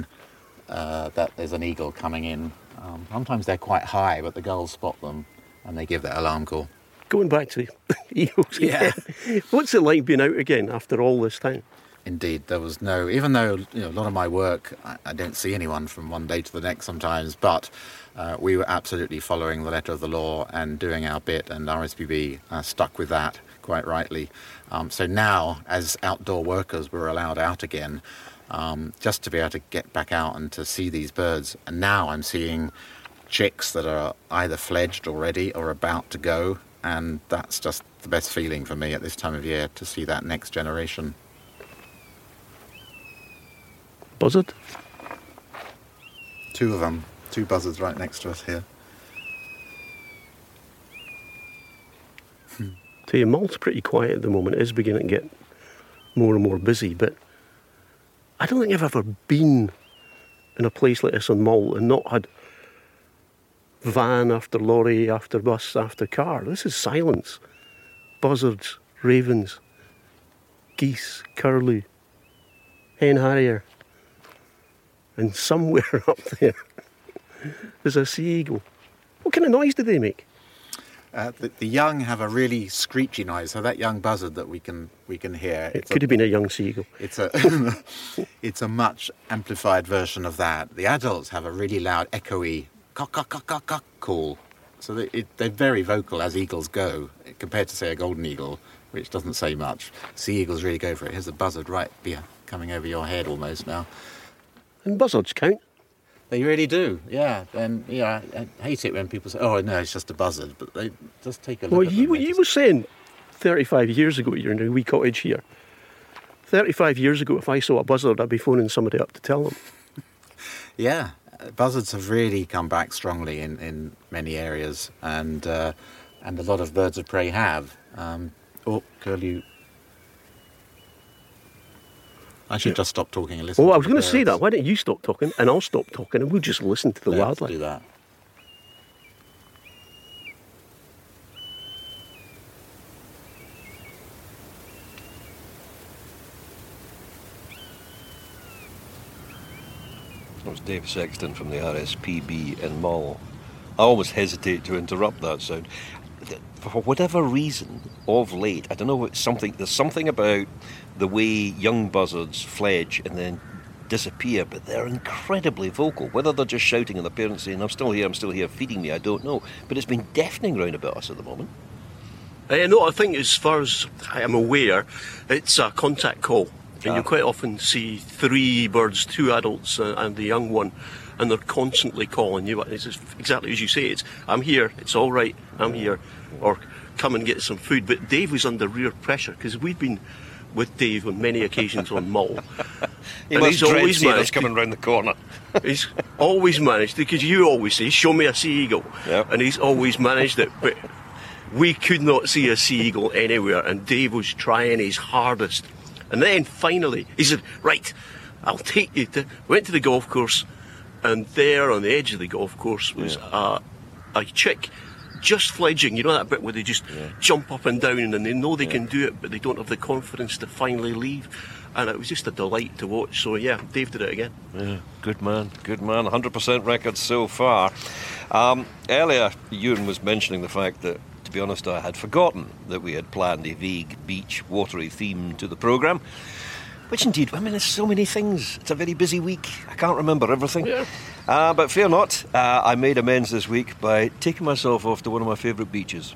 uh, that there's an eagle coming in. Um, sometimes they're quite high, but the gulls spot them, and they give that alarm call. Going back to the eagles again, yeah. What's it like being out again after all this time? Indeed, there was no, even though you know, a lot of my work, I, I don't see anyone from one day to the next sometimes, but uh, we were absolutely following the letter of the law and doing our bit, and R S V B uh, stuck with that quite rightly. Um, so now, as outdoor workers, we're allowed out again, um, just to be able to get back out and to see these birds. And now I'm seeing chicks that are either fledged already or about to go, and that's just the best feeling for me at this time of year, to see that next generation. Buzzard? Two of them. Two buzzards right next to us here. Hmm. Tell you, Mull's pretty quiet at the moment. It is beginning to get more and more busy, but I don't think I've ever been in a place like this on Mull and not had van after lorry after bus after car. This is silence. Buzzards, ravens, geese, curlew, hen harrier. And somewhere up there, there's a sea eagle. What kind of noise do they make? Uh, the, the young have a really screechy noise. So that young buzzard that we can we can hear. It could a, have been a young sea eagle. It's a it's a much amplified version of that. The adults have a really loud, echoey cock cock cock cock cock call. So they, it, they're very vocal as eagles go, compared to say a golden eagle, which doesn't say much. Sea eagles really go for it. Here's a buzzard right here. coming over your head almost now. And buzzards count. They really do, yeah. And yeah, I, I hate it when people say, "Oh no, it's just a buzzard," but they just take a look. Well, at you them. you Just- were saying thirty-five years ago you're in a wee cottage here. thirty-five years ago, if I saw a buzzard, I'd be phoning somebody up to tell them. Yeah, uh, buzzards have really come back strongly in, in many areas, and uh, and a lot of birds of prey have. Um, oh, curlew. I should Yeah. just stop talking and listen. Oh, to I was the going to say birds. that. Why don't you stop talking and I'll stop talking and we'll just listen to the Let's wildlife. do that. That was Dave Sexton from the R S P B in Mull. I almost hesitate to interrupt that sound. For whatever reason, of late, I don't know, it's something, there's something about the way young buzzards fledge and then disappear, but they're incredibly vocal. Whether they're just shouting and the parents saying, I'm still here, I'm still here, feeding me, I don't know. But it's been deafening round about us at the moment. Uh, no, I think as far as I am aware, it's a contact call. And Ah. you quite often see three birds, two adults uh, and the young one, and they're constantly calling you. It's just exactly as you say, it's, I'm here, it's all right, I'm here, or come and get some food. But Dave was under real pressure, because we've been with Dave on many occasions on Mull. He And must he's dread always seeing us managed to- coming round the corner. He's always managed, because you always say, show me a sea eagle. Yep. And he's always managed it. But we could not see a sea eagle anywhere, and Dave was trying his hardest. And then finally, he said, right, I'll take you to... Went to the golf course, and there on the edge of the golf course was Yeah. a, a chick just fledging. You know that bit where they just Yeah. jump up and down, and they know they Yeah. can do it, but they don't have the confidence to finally leave. And it was just a delight to watch. So yeah, Dave did it again. Yeah, good man, good man. one hundred percent record so far. Um, earlier, Ewan was mentioning the fact that, to be honest, I had forgotten that we had planned a vague beach, watery theme to the programme. Which indeed, I mean, there's so many things. It's a very busy week. I can't remember everything. Yeah. Uh, but fear not, uh, I made amends this week by taking myself off to one of my favourite beaches.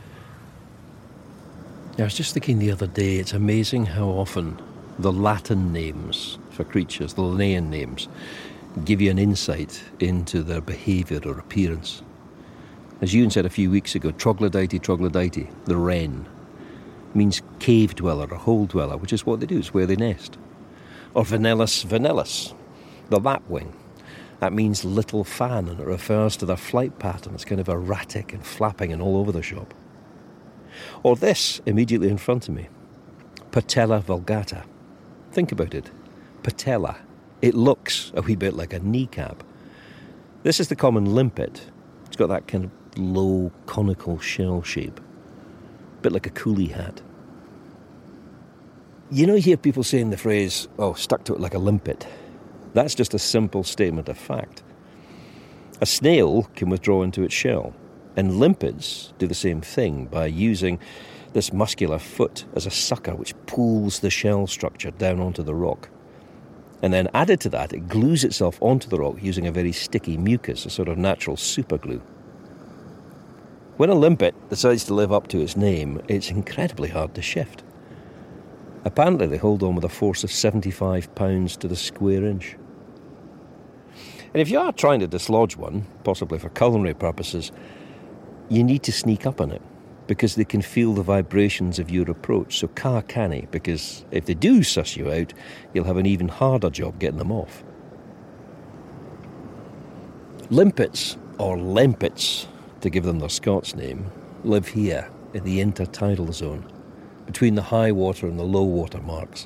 I was just thinking the other day, it's amazing how often the Latin names for creatures, the Linnaean names, give you an insight into their behaviour or appearance. As Ewan said a few weeks ago, troglodyte, troglodyte, the wren, means cave dweller or hole dweller, which is what they do, it's where they nest. Or vanellus vanellus, the lapwing. That means little fan, and it refers to their flight pattern. It's kind of erratic and flapping and all over the shop. Or this, immediately in front of me, Patella vulgata. Think about it. Patella. It looks a wee bit like a kneecap. This is the common limpet. It's got that kind of low, conical shell shape. A bit like a coolie hat. You know, you hear people saying the phrase, oh, stuck to it like a limpet. That's just a simple statement of fact. A snail can withdraw into its shell, and limpets do the same thing by using this muscular foot as a sucker which pulls the shell structure down onto the rock. And then added to that, it glues itself onto the rock using a very sticky mucus, a sort of natural superglue. When a limpet decides to live up to its name, it's incredibly hard to shift. Apparently they hold on with a force of seventy-five pounds to the square inch. And if you are trying to dislodge one, possibly for culinary purposes, you need to sneak up on it, because they can feel the vibrations of your approach. So car canny, because if they do suss you out, you'll have an even harder job getting them off. Limpets, or lempets, to give them their Scots name, live here in the intertidal zone, between the high water and the low water marks.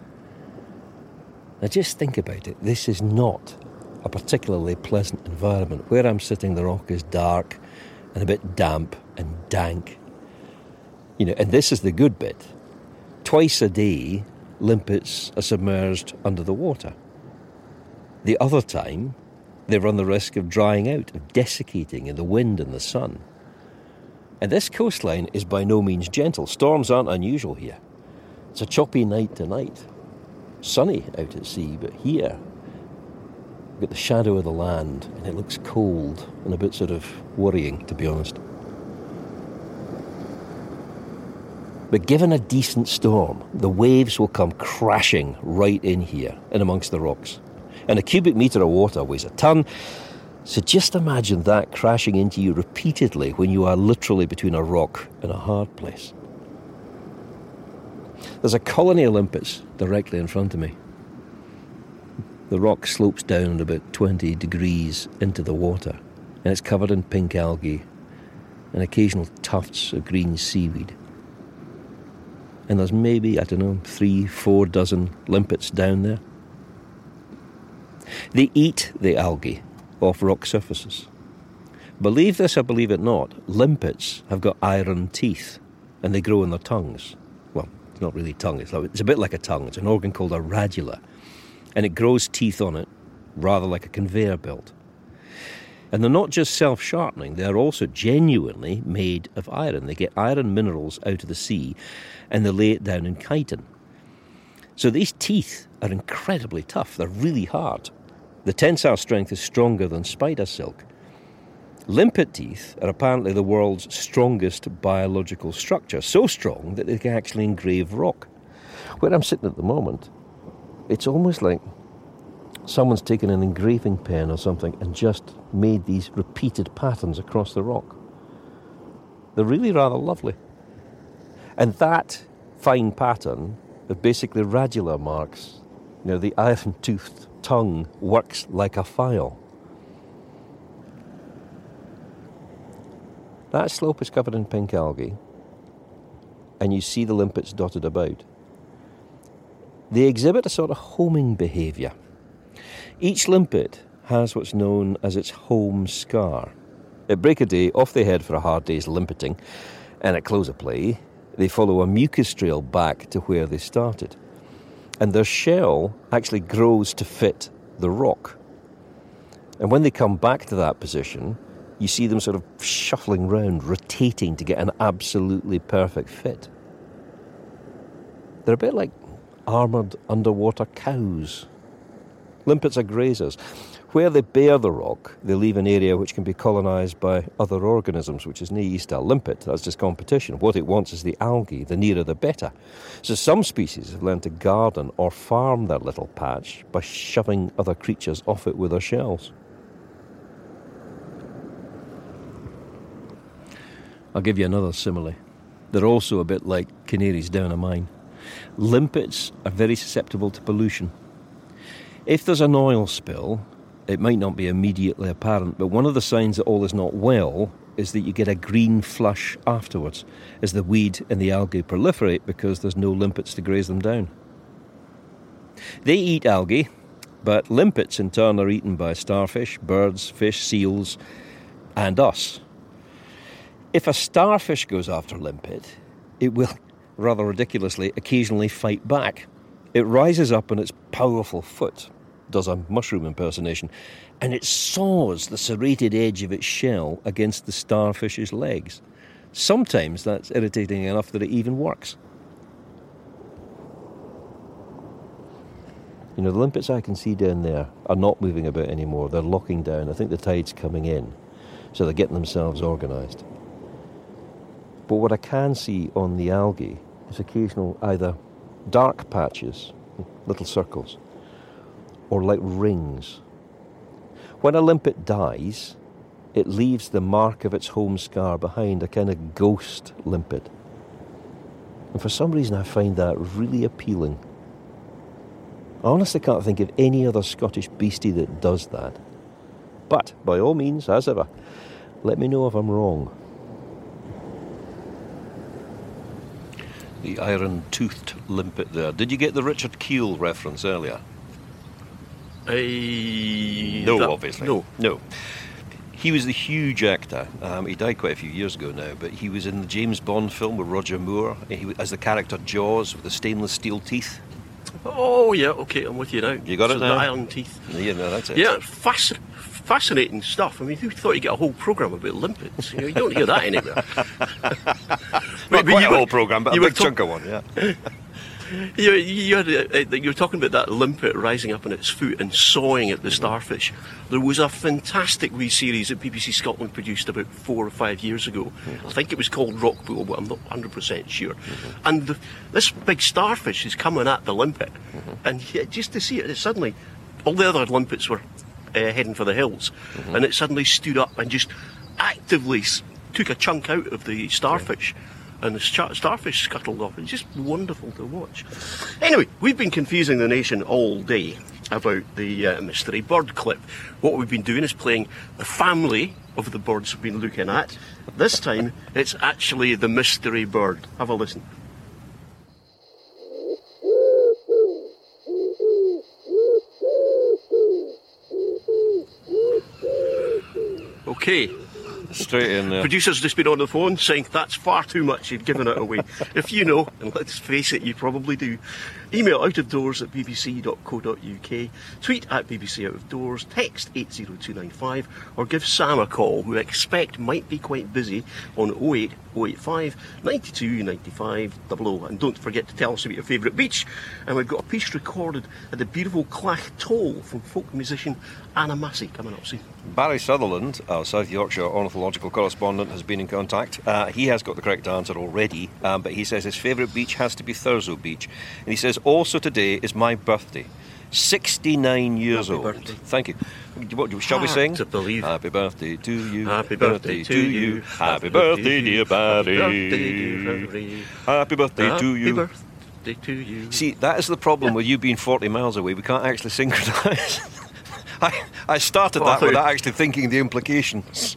Now just think about it. This is not a particularly pleasant environment. Where I'm sitting, the rock is dark and a bit damp and dank. You know, and this is the good bit. Twice a day, limpets are submerged under the water. The other time, they run the risk of drying out, of desiccating in the wind and the sun. And this coastline is by no means gentle. Storms aren't unusual here. It's a choppy night tonight. Sunny out at sea, but here, you've got the shadow of the land, and it looks cold and a bit sort of worrying, to be honest. But given a decent storm, the waves will come crashing right in here, in amongst the rocks. And a cubic metre of water weighs a tonne, so just imagine that crashing into you repeatedly when you are literally between a rock and a hard place. There's a colony of limpets directly in front of me. The rock slopes down about twenty degrees into the water, and it's covered in pink algae and occasional tufts of green seaweed. And there's maybe, I don't know, three, four dozen limpets down there. They eat the algae off rock surfaces. Believe this or believe it not, limpets have got iron teeth, and they grow in their tongues. Well, it's not really tongue, it's, like, it's a bit like a tongue. It's an organ called a radula, and it grows teeth on it, rather like a conveyor belt. And they're not just self-sharpening, they're also genuinely made of iron. They get iron minerals out of the sea, and they lay it down in chitin. So these teeth are incredibly tough. They're really hard. The tensile strength is stronger than spider silk. Limpet teeth are apparently the world's strongest biological structure, so strong that they can actually engrave rock. Where I'm sitting at the moment, it's almost like someone's taken an engraving pen or something and just made these repeated patterns across the rock. They're really rather lovely. And that fine pattern of basically radula marks, you know, the iron-toothed tongue works like a file. That slope is covered in pink algae, and you see the limpets dotted about. They exhibit a sort of homing behaviour. Each limpet has what's known as its home scar. At break of day, off they head for a hard day's limpeting, and at close of play, they follow a mucus trail back to where they started. And their shell actually grows to fit the rock. And when they come back to that position, you see them sort of shuffling round, rotating to get an absolutely perfect fit. They're a bit like armoured underwater cows. Limpets are grazers. Where they bear the rock, they leave an area which can be colonised by other organisms, which is an E E-style limpet. That's just competition. What it wants is the algae. The nearer, the better. So some species have learned to garden or farm their little patch by shoving other creatures off it with their shells. I'll give you another simile. They're also a bit like canaries down a mine. Limpets are very susceptible to pollution. If there's an oil spill, it might not be immediately apparent, but one of the signs that all is not well is that you get a green flush afterwards as the weed and the algae proliferate because there's no limpets to graze them down. They eat algae, but limpets in turn are eaten by starfish, birds, fish, seals, and us. If a starfish goes after a limpet, it will, rather ridiculously, occasionally fight back. It rises up on its powerful foot, does a mushroom impersonation, and it saws the serrated edge of its shell against the starfish's legs. Sometimes that's irritating enough that it even works. You know, the limpets I can see down there are not moving about anymore. They're locking down. I think the tide's coming in, so they're getting themselves organised. But what I can see on the algae is occasional either dark patches, little circles, or like rings. When a limpet dies, it leaves the mark of its home scar behind, a kind of ghost limpet. And for some reason I find that really appealing. I honestly can't think of any other Scottish beastie that does that. But, by all means, as ever, let me know if I'm wrong. The iron-toothed limpet there. Did you get the Richard Keel reference earlier? Uh, no, that, obviously. No. No. He was the huge actor. Um, he died quite a few years ago now, but he was in the James Bond film with Roger Moore he, as the character Jaws with the stainless steel teeth. Oh, yeah, okay, I'm with you now. You got so it now? The iron teeth. Yeah, no, that's it. Yeah, fasc- fascinating stuff. I mean, who thought you'd get a whole programme about limpets? You know, you don't hear that anywhere. Not quite you a were, whole programme, but a big talk- chunk of one, yeah. You, you, had, uh, you were talking about that limpet rising up on its foot and sawing at the starfish. There was a fantastic wee series that B B C Scotland produced about four or five years ago. Mm-hmm. I think it was called Rockpool, but I'm not one hundred percent sure. Mm-hmm. And the, this big starfish is coming at the limpet. Mm-hmm. And yeah, just to see it, it suddenly, all the other limpets were uh, heading for the hills. Mm-hmm. And it suddenly stood up and just actively s- took a chunk out of the starfish. Mm-hmm. And the star- starfish scuttled off. It's just wonderful to watch. Anyway, we've been confusing the nation all day about the uh, mystery bird clip. What we've been doing is playing the family of the birds we've been looking at. This time, it's actually the mystery bird. Have a listen. Okay. Straight in there. Producer's just been on the phone saying that's far too much, you've given it away. If you know, and let's face it, you probably do. Email outofdoors at bbc dot co dot uk, tweet at bbc out of doors, text eight zero two nine five, or give Sam a call, who I expect might be quite busy, on oh eight oh eight five nine two nine five double oh. And don't forget to tell us about your favourite beach. And we've got a piece recorded at the beautiful Clach Toll from folk musician Anna Massey coming up soon. Barry Sutherland, our South Yorkshire ornithological correspondent, has been in contact. Uh, he has got the correct answer already, um, but he says his favourite beach has to be Thurso Beach. And he says, also today is my birthday. sixty-nine years Happy old. Birthday. Thank you. What, shall we sing? To believe. Happy birthday to you. Happy birthday to you. Happy birthday, dear Barry. Happy birthday, dear Barry. Happy birthday to you. Happy birthday to you. See, that is the problem with you being forty miles away. We can't actually synchronise. I, I started Well, that without actually thinking the implications.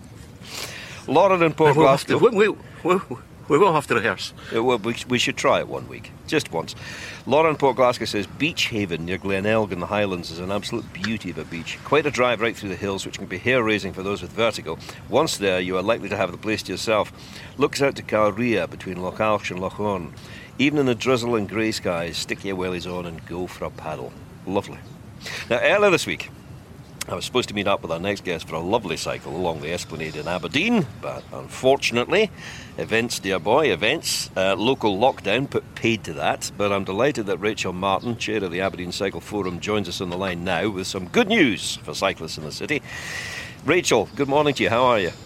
Lauren and Port We'll have Glasgow. to, we, we, we, we will have to rehearse. Uh, well, we, we should try it one week, just once. Lauren Port Glasgow says Beach Haven near Glenelg in the Highlands is an absolute beauty of a beach. Quite a drive right through the hills, which can be hair-raising for those with vertigo. Once there, you are likely to have the place to yourself. Looks out to Calrea between Loch Alch and Loch Orn. Even in the drizzle and grey skies, stick your wellies on and go for a paddle. Lovely. Now, earlier this week, I was supposed to meet up with our next guest for a lovely cycle along the Esplanade in Aberdeen, but unfortunately, events, dear boy, events, uh, local lockdown put paid to that. But I'm delighted that Rachel Martin, chair of the Aberdeen Cycle Forum, joins us on the line now with some good news for cyclists in the city. Rachel, good morning to you. How are you?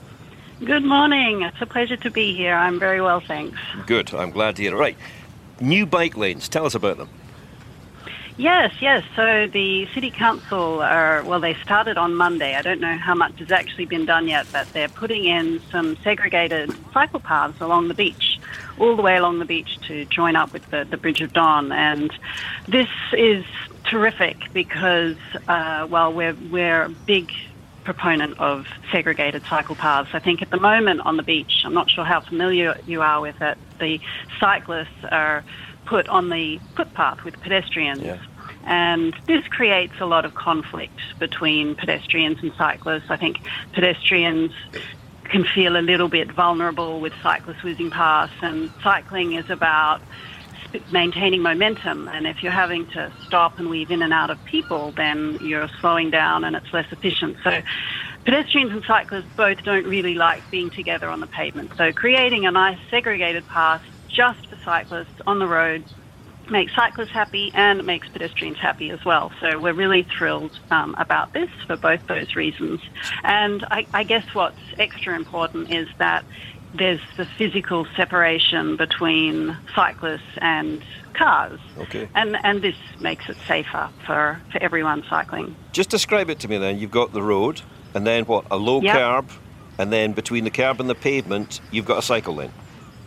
Good morning. It's a pleasure to be here. I'm very well, thanks. Good. I'm glad to hear it. Right. New bike lanes. Tell us about them. Yes, yes. So the City Council are, well, they started on Monday. I don't know how much has actually been done yet, but they're putting in some segregated cycle paths along the beach, all the way along the beach to join up with the, the Bridge of Don. And this is terrific because, uh, well, we're, we're a big proponent of segregated cycle paths. I think at the moment on the beach, I'm not sure how familiar you are with it, the cyclists are put on the footpath with pedestrians. Yeah. And this creates a lot of conflict between pedestrians and cyclists. I think pedestrians can feel a little bit vulnerable with cyclists whizzing past, and cycling is about maintaining momentum, and if you're having to stop and weave in and out of people, then you're slowing down and it's less efficient. So pedestrians and cyclists both don't really like being together on the pavement. So creating a nice segregated path just for cyclists on the road makes cyclists happy and it makes pedestrians happy as well. So we're really thrilled um, about this for both those reasons. And I, I guess what's extra important is that there's the physical separation between cyclists and cars. Okay. And and this makes it safer for, for everyone cycling. Just describe it to me then. You've got the road, and then what? A low Yep. curb, and then between the curb and the pavement, you've got a cycle lane.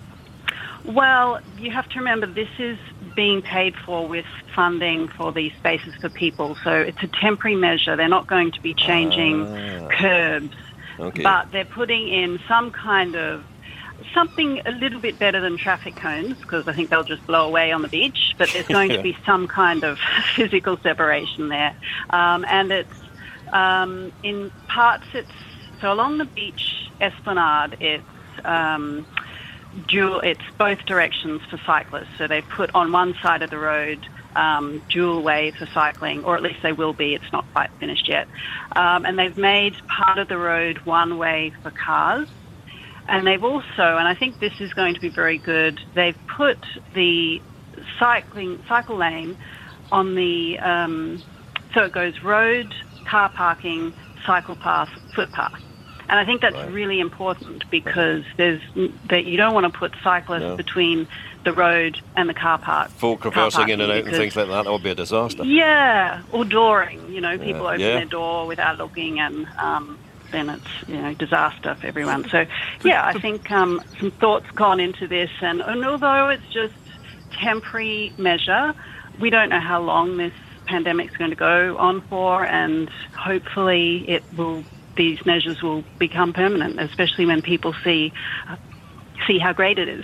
Well, you have to remember this is being paid for with funding for these spaces for people. So it's a temporary measure. They're not going to be changing Ah. curbs, Okay. but they're putting in some kind of something a little bit better than traffic cones, because I think they'll just blow away on the beach, but there's going to be some kind of physical separation there. Um, and it's um, in parts, it's so along the beach esplanade, it's um, dual, it's both directions for cyclists. So they've put on one side of the road um, dual way for cycling, or at least they will be. It's not quite finished yet. Um, and they've made part of the road one way for cars. And they've also, and I think this is going to be very good, they've put the cycling cycle lane on the um, so it goes road, car parking, cycle path, footpath. And I think that's right. really important because there's that you don't want to put cyclists no. between the road and the car park. Folk reversing in and out and things like that, that would be a disaster. Yeah, or dooring. You know, people yeah. open yeah. their door without looking, and um, then it's, you know, disaster for everyone. So, yeah, I think um, some thought's gone into this, and, and although it's just temporary measure, we don't know how long this pandemic's going to go on for, and hopefully it will. These measures will become permanent, especially when people see uh, see how great it is.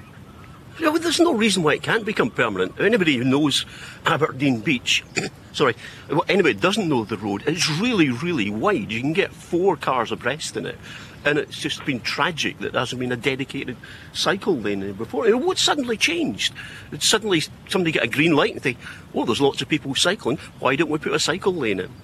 Yeah, well, there's no reason why it can't become permanent. Anybody who knows Aberdeen Beach, sorry, anybody who doesn't know the road, it's really, really wide. You can get four cars abreast in it. And it's just been tragic that there hasn't been a dedicated cycle lane before. And what suddenly changed? It suddenly somebody get a green light and think, oh, there's lots of people cycling. Why don't we put a cycle lane in?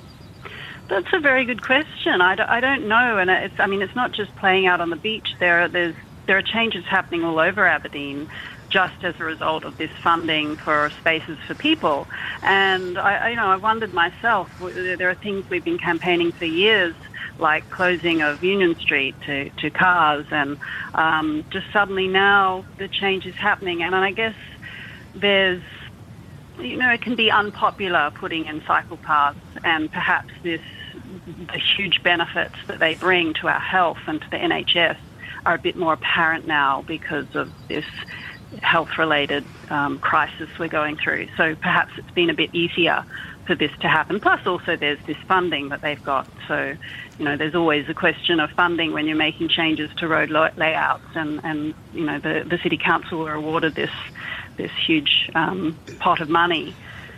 That's a very good question. I, d- I don't know, and it's, I mean, it's not just playing out on the beach. There, are, there's there are changes happening all over Aberdeen, just as a result of this funding for spaces for people. And I, I you know, I wondered myself. There are things we've been campaigning for years, like closing of Union Street to, to cars, and um, just suddenly now the change is happening. And I guess there's. You know, it can be unpopular putting in cycle paths, and perhaps this, the huge benefits that they bring to our health and to the N H S are a bit more apparent now because of this health-related um, crisis we're going through. So perhaps it's been a bit easier for this to happen. Plus also there's this funding that they've got. So, you know, there's always a question of funding when you're making changes to road layouts, and, and you know, the, the City Council were awarded this this huge um, pot of money.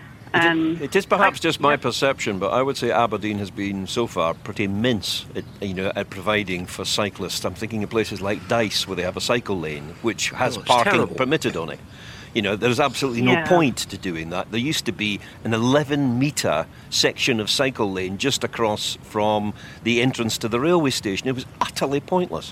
And it is perhaps I, just my yeah. perception, but I would say Aberdeen has been so far pretty mince at, you know, at providing for cyclists. I'm thinking of places like Dice, where they have a cycle lane which has oh, parking terrible. permitted on it. You know, there's absolutely no yeah. point to doing that. There used to be an eleven metre section of cycle lane just across from the entrance to the railway station. It was utterly pointless.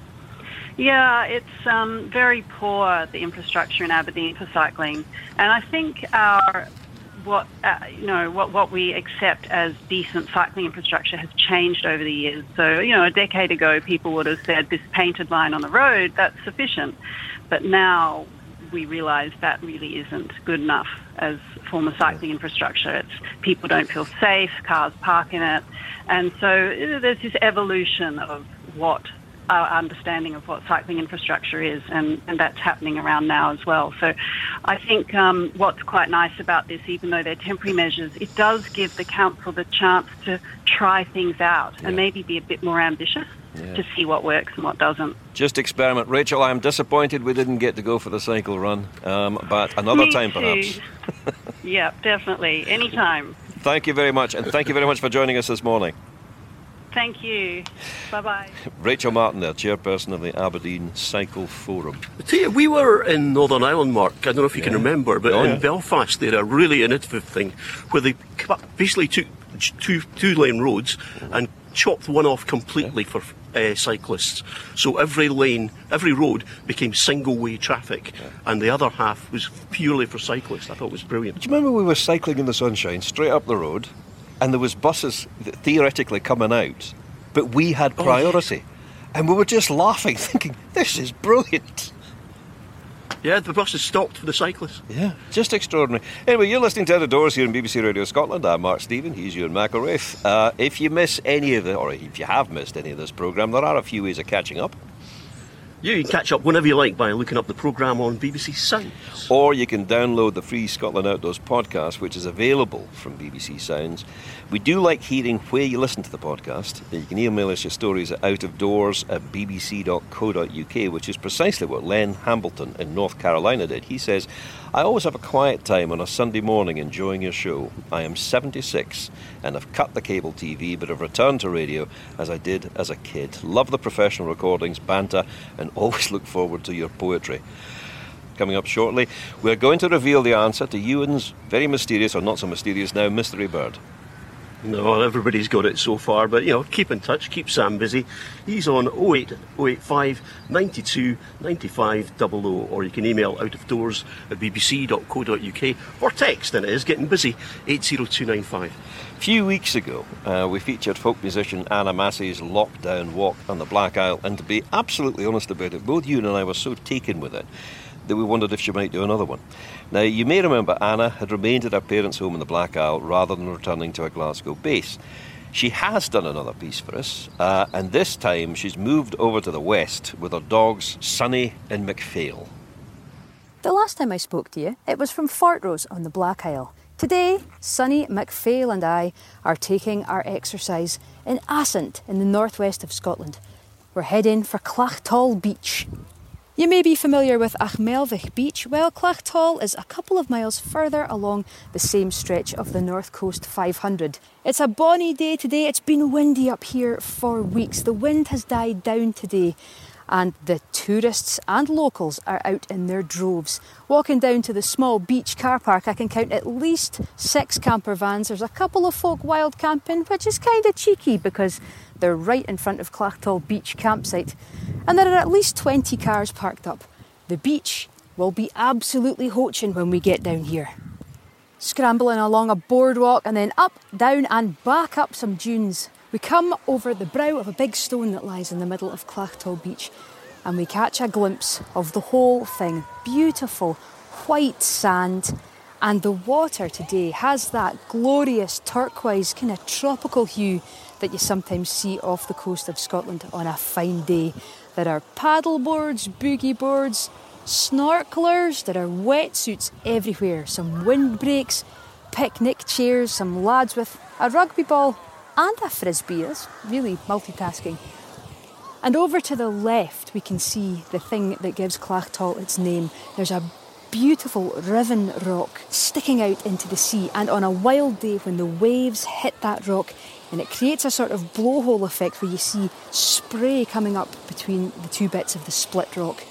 Yeah, it's um, very poor, the infrastructure in Aberdeen for cycling, and I think our what uh, you know what what we accept as decent cycling infrastructure has changed over the years. So, you know, a decade ago, people would have said this painted line on the road, that's sufficient, but now we realise that really isn't good enough as form of cycling infrastructure. It's people don't feel safe, cars park in it, and so you know, there's this evolution of what our understanding of what cycling infrastructure is, and, and that's happening around now as well. So I think um, what's quite nice about this, even though they're temporary measures, it does give the council the chance to try things out yeah. and maybe be a bit more ambitious yeah. to see what works and what doesn't. Just experiment. Rachel, I'm disappointed we didn't get to go for the cycle run, um, but another Me time too. perhaps. Yeah, definitely. Anytime. Thank you very much, and thank you very much for joining us this morning. Thank you. Bye-bye. Rachel Martin there, chairperson of the Aberdeen Cycle Forum. I tell you, we were in Northern Ireland, Mark. I don't know if you yeah. can remember, but oh, in yeah. Belfast they had a really innovative thing where they basically took two two-lane roads and chopped one off completely yeah. for uh, cyclists. So every lane, every road became single-way traffic, yeah. and the other half was purely for cyclists. I thought it was brilliant. Do you remember we were cycling in the sunshine straight up the road, and there was buses theoretically coming out, but we had priority. Oh, yes. And we were just laughing, thinking, this is brilliant. Yeah, the buses stopped for the cyclists. Yeah, just extraordinary. Anyway, you're listening to Out of Doors here on B B C Radio Scotland. I'm Mark Stephen, he's Ewan McElraith. Uh, if you miss any of the, or if you have missed any of this programme, there are a few ways of catching up. Yeah, you can catch up whenever you like by looking up the programme on B B C Sounds. Or you can download the free Scotland Outdoors podcast, which is available from B B C Sounds. We do like hearing where you listen to the podcast. You can email us your stories at outofdoors at b b c dot co dot u k, which is precisely what Len Hambleton in North Carolina did. He says, I always have a quiet time on a Sunday morning enjoying your show. I am seventy-six and have cut the cable T V, but have returned to radio as I did as a kid. Love the professional recordings, banter, and always look forward to your poetry. Coming up shortly, we're going to reveal the answer to Ewan's very mysterious, or not so mysterious now, mystery bird. No, everybody's got it so far, but, you know, keep in touch, keep Sam busy. He's on oh eight oh eight five, nine two, nine five zero zero, or you can email outofdoors at b b c dot co dot u k, or text, and it is getting busy, eight zero two nine five. A few weeks ago, uh, we featured folk musician Anna Massey's Lockdown Walk on the Black Isle, and to be absolutely honest about it, both you and I were so taken with it that we wondered if she might do another one. Now, you may remember Anna had remained at her parents' home in the Black Isle rather than returning to her Glasgow base. She has done another piece for us, uh, and this time she's moved over to the west with her dogs Sunny and McPhail. The last time I spoke to you, it was from Fortrose on the Black Isle. Today, Sunny, McPhail and I are taking our exercise in Assynt in the northwest of Scotland. We're heading for Clachtall Beach. You may be familiar with Achmelvich Beach. Well, Clachtall is a couple of miles further along the same stretch of the North Coast five hundred. It's a bonny day today. It's been windy up here for weeks. The wind has died down today, and the tourists and locals are out in their droves. Walking down to the small beach car park, I can count at least six camper vans. There's a couple of folk wild camping, which is kind of cheeky because they're right in front of Clachtall Beach campsite. And there are at least twenty cars parked up. The beach will be absolutely hoaching when we get down here. Scrambling along a boardwalk and then up, down and back up some dunes. We come over the brow of a big stone that lies in the middle of Clachtall Beach, and we catch a glimpse of the whole thing. Beautiful white sand, and the water today has that glorious turquoise kind of tropical hue that you sometimes see off the coast of Scotland on a fine day. There are paddle boards, boogie boards, snorkelers, there are wetsuits everywhere, some windbreaks, picnic chairs, some lads with a rugby ball and a frisbee. That's really multitasking. And over to the left we can see the thing that gives Clachtall its name. There's a beautiful riven rock sticking out into the sea, and on a wild day when the waves hit that rock and it creates a sort of blowhole effect where you see spray coming up between the two bits of the split rock.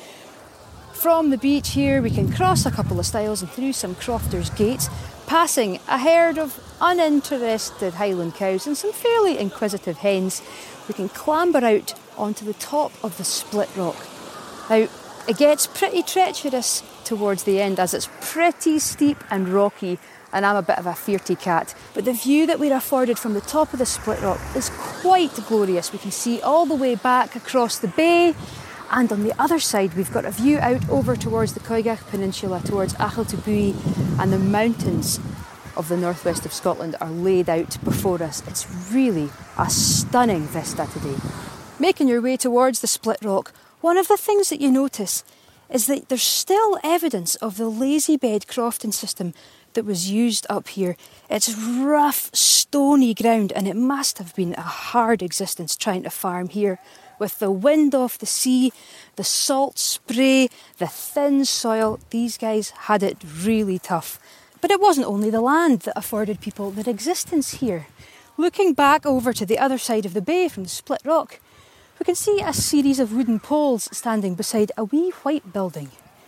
From the beach here we can cross a couple of stiles and through some crofters' gates, passing a herd of uninterested Highland cows and some fairly inquisitive hens. We can clamber out onto the top of the split rock. Now, it gets pretty treacherous towards the end as it's pretty steep and rocky, and I'm a bit of a fearty cat. But the view that we're afforded from the top of the split rock is quite glorious. We can see all the way back across the bay, and on the other side we've got a view out over towards the Coigach Peninsula, towards Achiltobui, and the mountains of the northwest of Scotland are laid out before us. It's really a stunning vista today. Making your way towards the split rock, one of the things that you notice is that there's still evidence of the lazy bed crofting system that was used up here. It's rough, stony ground, and it must have been a hard existence trying to farm here. With the wind off the sea, the salt spray, the thin soil, these guys had it really tough. But it wasn't only the land that afforded people their existence here. Looking back over to the other side of the bay from the split rock, we can see a series of wooden poles standing beside a wee white building.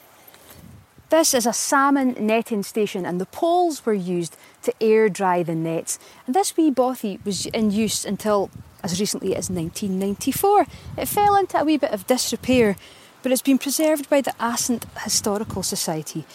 This is a salmon netting station, and the poles were used to air dry the nets. And this wee bothy was in use until as recently as nineteen ninety-four. It fell into a wee bit of disrepair, but it's been preserved by the Assynt Historical Society.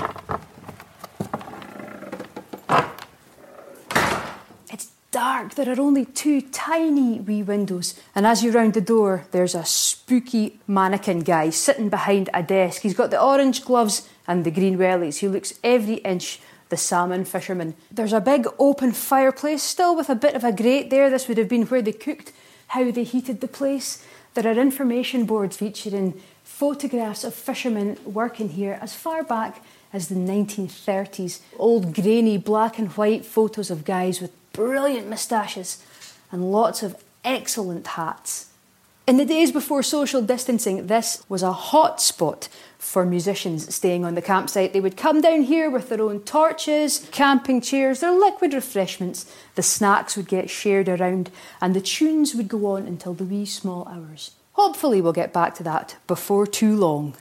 It's dark. There are only two tiny wee windows, and as you round the door there's a spooky mannequin guy sitting behind a desk. He's got the orange gloves and the green wellies. He looks every inch the salmon fisherman. There's a big open fireplace, still with a bit of a grate there. This would have been where they cooked, how they heated the place. There are information boards featuring photographs of fishermen working here as far back as the nineteen thirties. Old grainy black and white photos of guys with brilliant moustaches and lots of excellent hats. In the days before social distancing, this was a hot spot for musicians staying on the campsite. They would come down here with their own torches, camping chairs, their liquid refreshments. The snacks would get shared around and the tunes would go on until the wee small hours. Hopefully we'll get back to that before too long.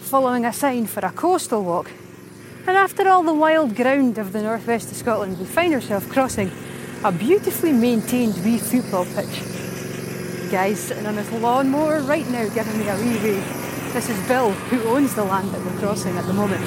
following a sign for a coastal walk. And after all the wild ground of the northwest of Scotland, we find ourselves crossing a beautifully maintained wee football pitch. The guy's sitting on his lawnmower right now giving me a wee wave. This is Bill, who owns the land that we're crossing at the moment.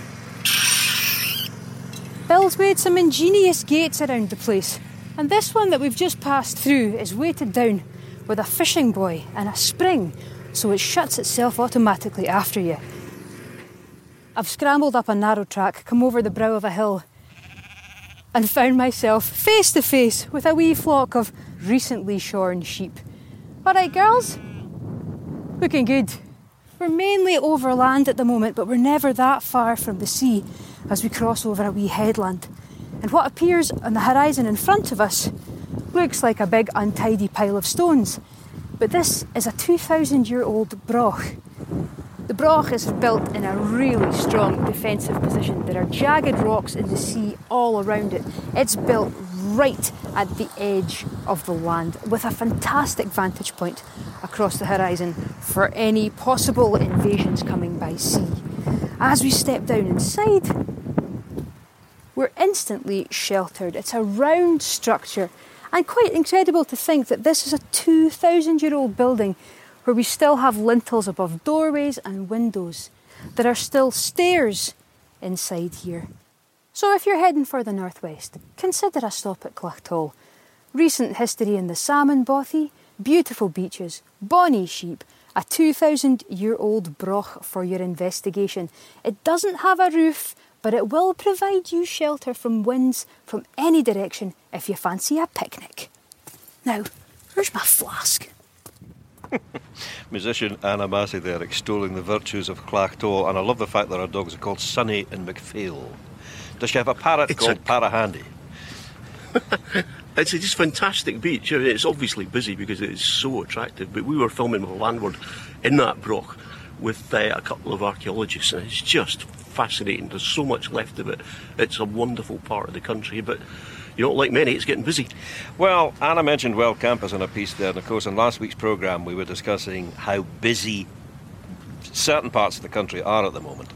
Bill's made some ingenious gates around the place, and this one that we've just passed through is weighted down with a fishing buoy and a spring, so it shuts itself automatically after you. I've scrambled up a narrow track, come over the brow of a hill, and found myself face to face with a wee flock of recently shorn sheep. All right, girls? Looking good. We're mainly over land at the moment, but we're never that far from the sea as we cross over a wee headland. And what appears on the horizon in front of us looks like a big untidy pile of stones. But this is a two thousand year old broch. The broch is built in a really strong defensive position. There are jagged rocks in the sea all around it. It's built right at the edge of the land with a fantastic vantage point across the horizon for any possible invasions coming by sea. As we step down inside, we're instantly sheltered. It's a round structure, and quite incredible to think that this is a two thousand year old building where we still have lintels above doorways and windows. There are still stairs inside here. So if you're heading for the northwest, consider a stop at Clachtol. Recent history in the salmon bothy, beautiful beaches, bonny sheep, a two thousand year old broch for your investigation. It doesn't have a roof, but it will provide you shelter from winds from any direction if you fancy a picnic. Now, where's my flask? Musician Anna Massey there extolling the virtues of Clachtol, and I love the fact that our dogs are called Sunny and McPhail. Does she have a parrot it's called a... Parahandy? It's a just fantastic beach. It's obviously busy because it is so attractive, but we were filming with landward in that broch with uh, a couple of archaeologists, and it's just fascinating. There's so much left of it. It's a wonderful part of the country, but you know, like many, it's getting busy. Well, Anna mentioned Wild Campus in a piece there, and of course in last week's programme we were discussing how busy certain parts of the country are at the moment.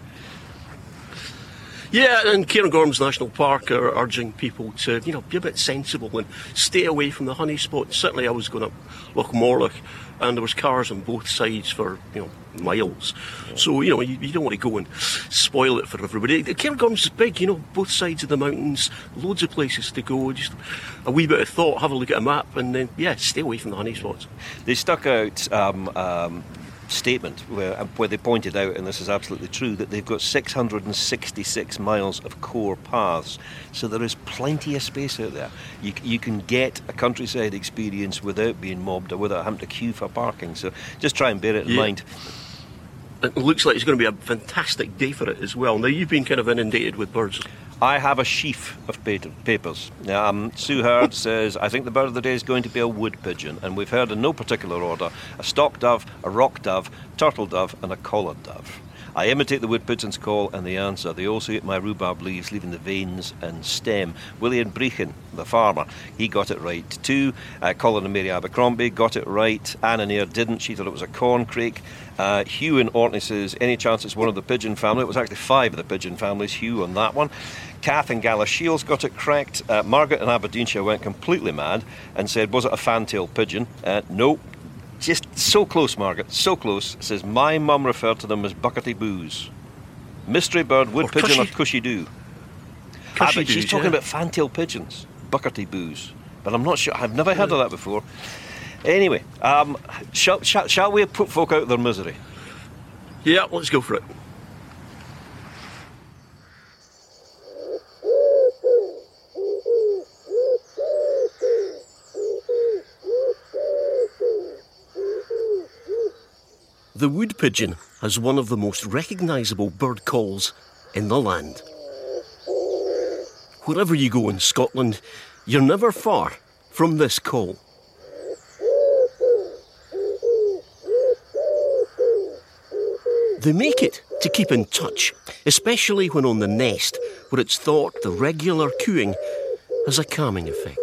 Yeah, and Cairngorms National Park are urging people to, you know, be a bit sensible and stay away from the honey spots. Certainly I was going up Loch Morlich and there was cars on both sides for, you know, miles. Yeah. So, you know, you, you don't want to go and spoil it for everybody. Cairngorms is big, you know, both sides of the mountains, loads of places to go. Just a wee bit of thought, have a look at a map and then, yeah, stay away from the honey spots. They stuck out um, um, statement where, where they pointed out, and this is absolutely true, that they've got six hundred sixty-six miles of core paths, so there is plenty of space out there. You, you can get a countryside experience without being mobbed or without having to queue for parking, so just try and bear it in yeah. mind. It looks like it's going to be a fantastic day for it as well. Now, you've been kind of inundated with birds. I have a sheaf of papers. Um, Sue Hurd says, I think the bird of the day is going to be a wood pigeon, and we've heard in no particular order a stock dove, a rock dove, turtle dove and a collared dove. I imitate the wood pigeon's call and the answer. They also eat my rhubarb leaves, leaving the veins and stem. William Brechin, the farmer, he got it right too. Uh, Colin and Mary Abercrombie got it right. Anna Nair didn't. She thought it was a corncrake. Uh, Hugh in Orkney says, any chance it's one of the pigeon family? It was actually five of the pigeon families. Hugh on that one. Kath in Galashiels got it correct. Uh, Margaret in Aberdeenshire went completely mad and said, was it a fantail pigeon? Uh, no. Just so close, Margaret, so close. It says, my mum referred to them as buckety boos. Mystery bird, wood or pigeon cushy. Or cushy doo. Ah, but she's talking yeah. about fantail pigeons, buckety boos. But I'm not sure, I've never heard of that before. Anyway, um, shall, shall, shall we put folk out of their misery? Yeah, let's go for it. The wood pigeon has one of the most recognisable bird calls in the land. Wherever you go in Scotland, you're never far from this call. They make it to keep in touch, especially when on the nest, where it's thought the regular cooing has a calming effect.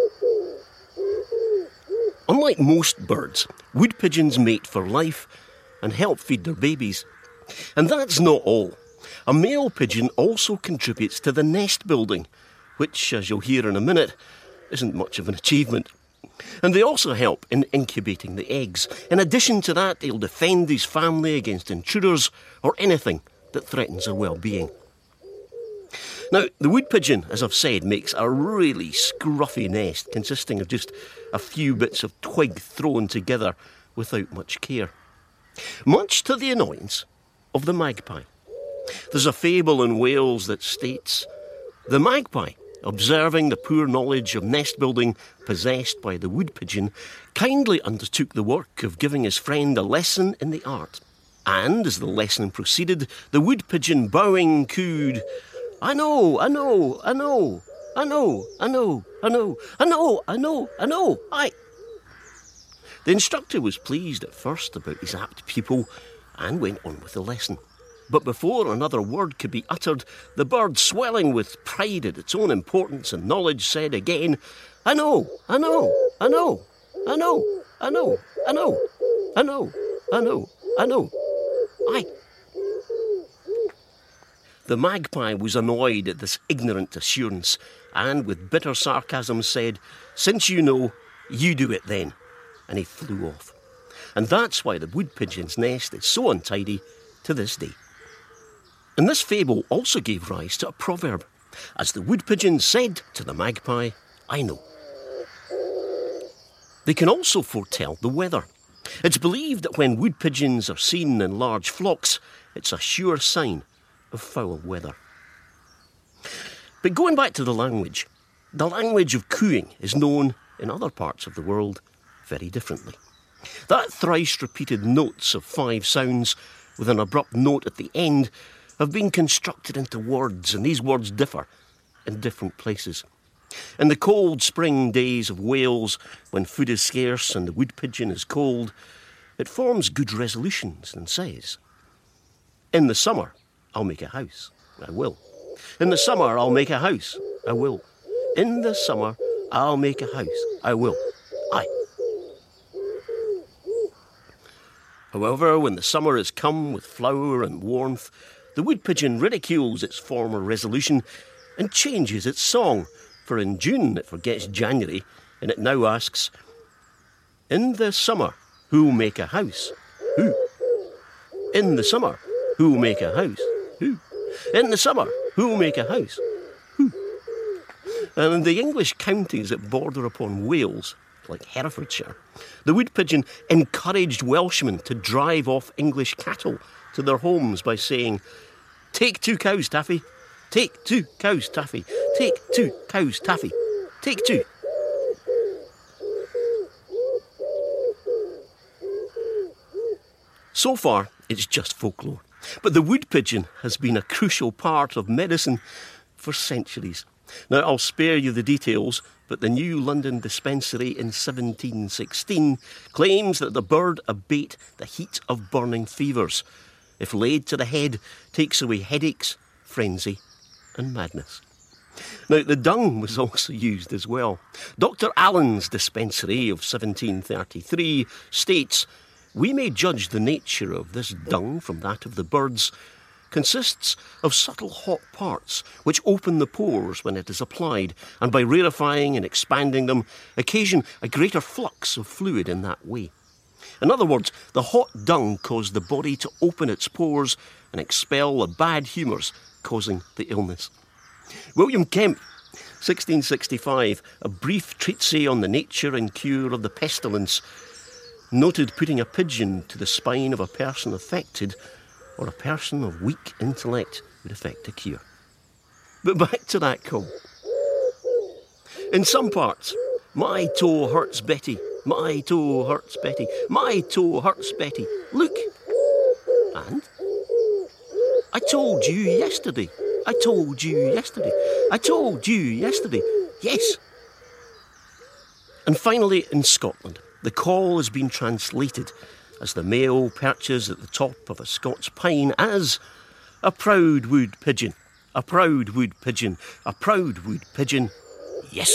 Unlike most birds, wood pigeons mate for life and help feed their babies. And that's not all. A male pigeon also contributes to the nest building, which, as you'll hear in a minute, isn't much of an achievement. And they also help in incubating the eggs. In addition to that, they'll defend his family against intruders or anything that threatens their well-being. Now, the wood pigeon, as I've said, makes a really scruffy nest consisting of just a few bits of twig thrown together without much care. Much to the annoyance of the magpie. There's a fable in Wales that states, the magpie, observing the poor knowledge of nest building possessed by the wood pigeon, kindly undertook the work of giving his friend a lesson in the art. And as the lesson proceeded, the wood pigeon bowing cooed, I know, I know, I know, I know, I know, I know, I know, I know, I know, I. The instructor was pleased at first about his apt pupil and went on with the lesson. But before another word could be uttered, the bird, swelling with pride at its own importance and knowledge, said again, I know, I know, I know, I know, I know, I know, I know, I know, I know, I. The magpie was annoyed at this ignorant assurance and with bitter sarcasm said, since you know, you do it then. And he flew off. And that's why the wood pigeon's nest is so untidy to this day. And this fable also gave rise to a proverb, as the wood pigeon said to the magpie, I know. They can also foretell the weather. It's believed that when wood pigeons are seen in large flocks, it's a sure sign of foul weather. But going back to the language, the language of cooing is known in other parts of the world very differently. That thrice repeated notes of five sounds with an abrupt note at the end have been constructed into words, and these words differ in different places. In the cold spring days of Wales, when food is scarce and the wood pigeon is cold, it forms good resolutions and says, in the summer, I'll make a house, I will. In the summer, I'll make a house, I will. In the summer, I'll make a house, I will. Aye. However, when the summer is come with flower and warmth, the wood pigeon ridicules its former resolution and changes its song, for in June it forgets January, and it now asks, in the summer, who'll make a house? Who? In the summer, who'll make a house? Who? In the summer, who'll make a house? Who? And in the English counties that border upon Wales, like Herefordshire, the wood pigeon encouraged Welshmen to drive off English cattle to their homes by saying, take two cows, Taffy. Take two cows, Taffy. Take two cows, Taffy. Take two. So far, it's just folklore. But the wood pigeon has been a crucial part of medicine for centuries. Now, I'll spare you the details, but the New London Dispensary in seventeen sixteen claims that the bird abate the heat of burning fevers. If laid to the head, takes away headaches, frenzy and madness. Now, the dung was also used as well. Doctor Allen's Dispensary of seventeen thirty-three states, we may judge the nature of this dung from that of the birds, consists of subtle hot parts which open the pores when it is applied, and by rarefying and expanding them, occasion a greater flux of fluid in that way. In other words, the hot dung caused the body to open its pores and expel the bad humours causing the illness. William Kemp, sixteen sixty-five, a brief treatise on the nature and cure of the pestilence, noted putting a pigeon to the spine of a person affected or a person of weak intellect would effect a cure. But back to that call. In some parts, my toe hurts Betty, my toe hurts Betty, my toe hurts Betty. Look. And? I told you yesterday. I told you yesterday. I told you yesterday. Yes. And finally, in Scotland, the call has been translated as the male perches at the top of a Scots pine as a proud wood pigeon, a proud wood pigeon, a proud wood pigeon. Yes.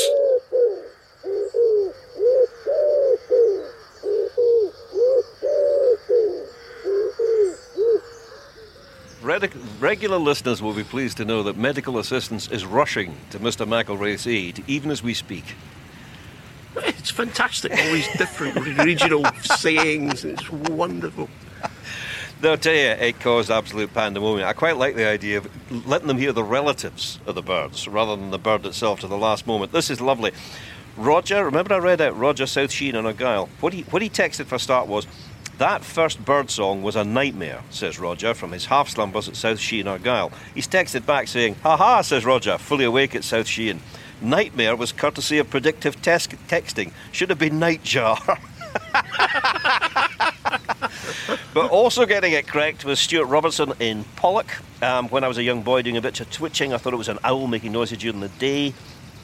Redic- regular listeners will be pleased to know that medical assistance is rushing to Mister McElroy's aid, even as we speak. It's fantastic, all these different regional sayings. It's wonderful. They'll tell you, it caused absolute pandemonium. I quite like the idea of letting them hear the relatives of the birds rather than the bird itself to the last moment. This is lovely. Roger, remember I read out Roger South Sheen and Argyll? What he, what he texted for a start was, that first bird song was a nightmare, says Roger, from his half slumbers at South Sheen, Argyll. He's texted back saying, ha ha, says Roger, fully awake at South Sheen. Nightmare was courtesy of predictive tes- texting. Should have been nightjar. But also getting it correct was Stuart Robertson in Pollock. Um, when I was a young boy doing a bit of twitching, I thought it was an owl making noises during the day.